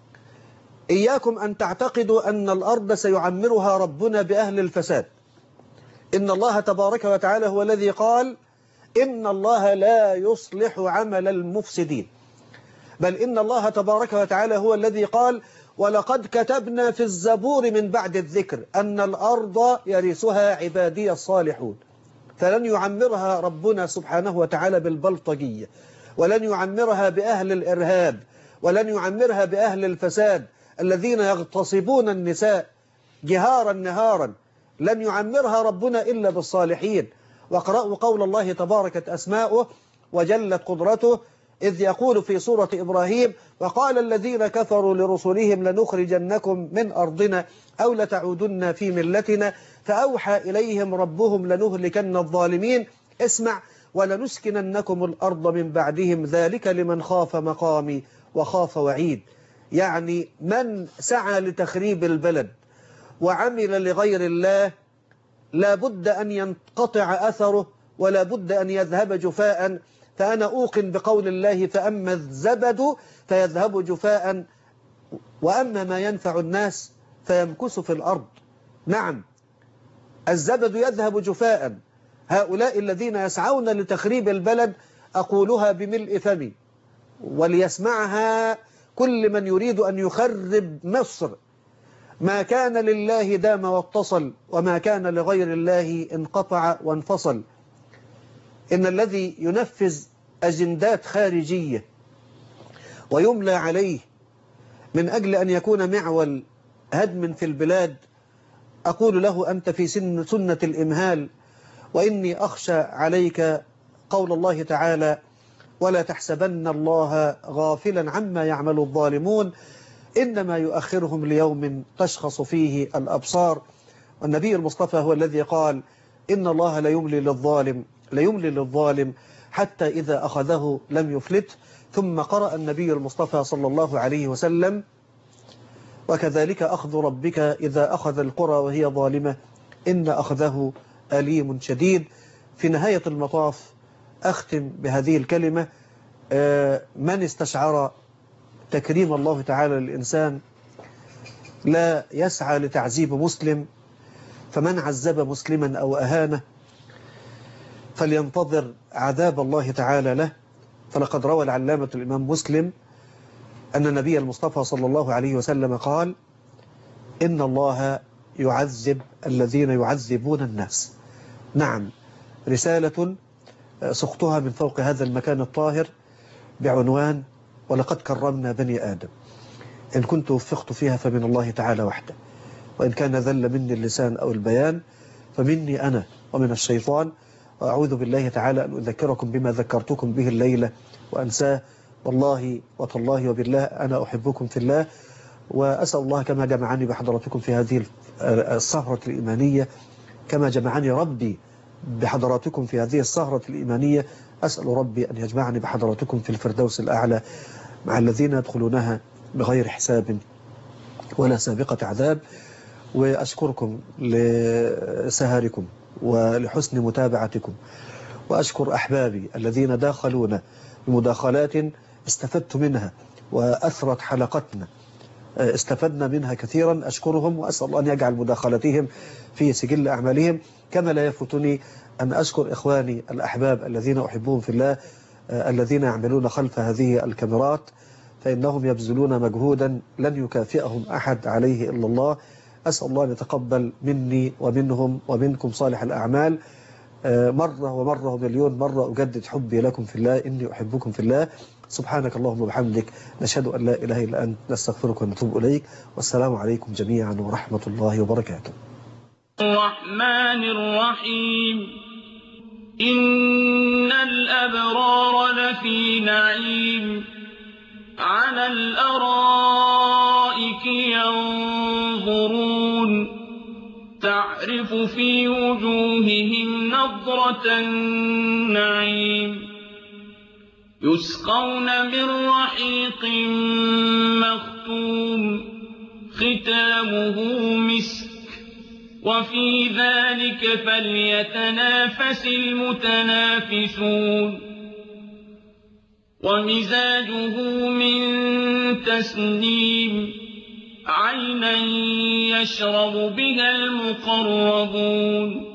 B: إياكم أن تعتقدوا أن الأرض سيعمرها ربنا بأهل الفساد. إن الله تبارك وتعالى هو الذي قال إن الله لا يصلح عمل المفسدين، بل إن الله تبارك وتعالى هو الذي قال ولقد كتبنا في الزبور من بعد الذكر أن الأرض يرثها عبادي الصالحون. فلن يعمرها ربنا سبحانه وتعالى بالبلطجية، ولن يعمرها بأهل الإرهاب، ولن يعمرها بأهل الفساد الذين يغتصبون النساء جهارا نهارا. لن يعمرها ربنا إلا بالصالحين. واقرأوا قول الله تباركت أسماؤه وجلت قدرته إذ يقول في سورة إبراهيم وقال الذين كفروا لرسلهم لنخرجنكم من أرضنا أو لتعودن في ملتنا فأوحى إليهم ربهم لنهلكن الظالمين اسمع ولنسكننكم الأرض من بعدهم ذلك لمن خاف مقامي وخاف وعيد. يعني من سعى لتخريب البلد وعمل لغير الله لا بد أن ينقطع أثره ولا بد أن يذهب جفاء. فأنا أوقن بقول الله فأما الزبد فيذهب جفاء وأما ما ينفع الناس فيمكث في الأرض. نعم الزبد يذهب جفاء. هؤلاء الذين يسعون لتخريب البلد أقولها بملء فمي وليسمعها كل من يريد أن يخرب مصر. ما كان لله دام واتصل وما كان لغير الله انقطع وانفصل. إن الذي ينفذ أجندات خارجية ويملى عليه من أجل أن يكون معول هدم في البلاد أقول له أنت في سن سنة الإمهال. وإني أخشى عليك قول الله تعالى ولا تحسبن الله غافلا عما يعمل الظالمون إنما يؤخرهم ليوم تشخص فيه الأبصار. والنبي المصطفى هو الذي قال إن الله لا يملي للظالم لا يملي للظالم حتى إذا أخذه لم يفلت. ثم قرأ النبي المصطفى صلى الله عليه وسلم وكذلك أخذ ربك إذا أخذ القرى وهي ظالمة إن أخذه أليم شديد. في نهاية المطاف أختم بهذه الكلمة من استشعر تكريم الله تعالى للإنسان لا يسعى لتعذيب مسلم، فمن عذب مسلما أو أهانه فلينتظر عذاب الله تعالى له. فلقد روى العلامة الإمام مسلم أن النبي المصطفى صلى الله عليه وسلم قال إن الله يعذب الذين يعذبون الناس. نعم رسالة سقطها من فوق هذا المكان الطاهر بعنوان ولقد كرمنا بني آدم. إن كنت وفقت فيها فمن الله تعالى وحده، وإن كان ذل مني اللسان أو البيان فمني أنا ومن الشيطان. وأعوذ بالله تعالى أن أذكركم بما ذكرتكم به الليلة وأنساه. والله وتالله وبالله أنا أحبكم في الله، وأسأل الله كما جمعني بحضراتكم في هذه السهرة الإيمانية كما جمعني ربي بحضراتكم في هذه السهرة الإيمانية أسأل ربي أن يجمعني بحضراتكم في الفردوس الأعلى مع الذين يدخلونها بغير حساب ولا سابقة عذاب. وأشكركم لسهركم ولحسن متابعتكم، وأشكر أحبابي الذين داخلونا بمداخلات استفدت منها وأثرت حلقتنا استفدنا منها كثيرا. أشكرهم وأسأل الله أن يجعل مداخلتهم في سجل أعمالهم. كما لا يفوتني أن أشكر إخواني الأحباب الذين أحبهم في الله الذين يعملون خلف هذه الكاميرات، فإنهم يبذلون مجهودا لن يكافئهم أحد عليه إلا الله. أسأل الله أن يتقبل مني ومنهم ومنكم صالح الأعمال. مرة ومرة ومليون مرة أجدد حبي لكم في الله، إني أحبكم في الله. سبحانك اللهم وبحمدك نشهد أن لا إله إلا أنت نستغفرك ونتوب إليك. والسلام عليكم جميعا ورحمة الله وبركاته.
A: الرحمن الرحيم إن الأبرار لفي نعيم على الأرائك ينظرون تعرف في وجوههم نضرة النعيم يسقون من رحيق مختوم ختامه مسك وفي ذلك فليتنافس المتنافسون ومزاجه من تسنيم عينا يشرب بها المقربون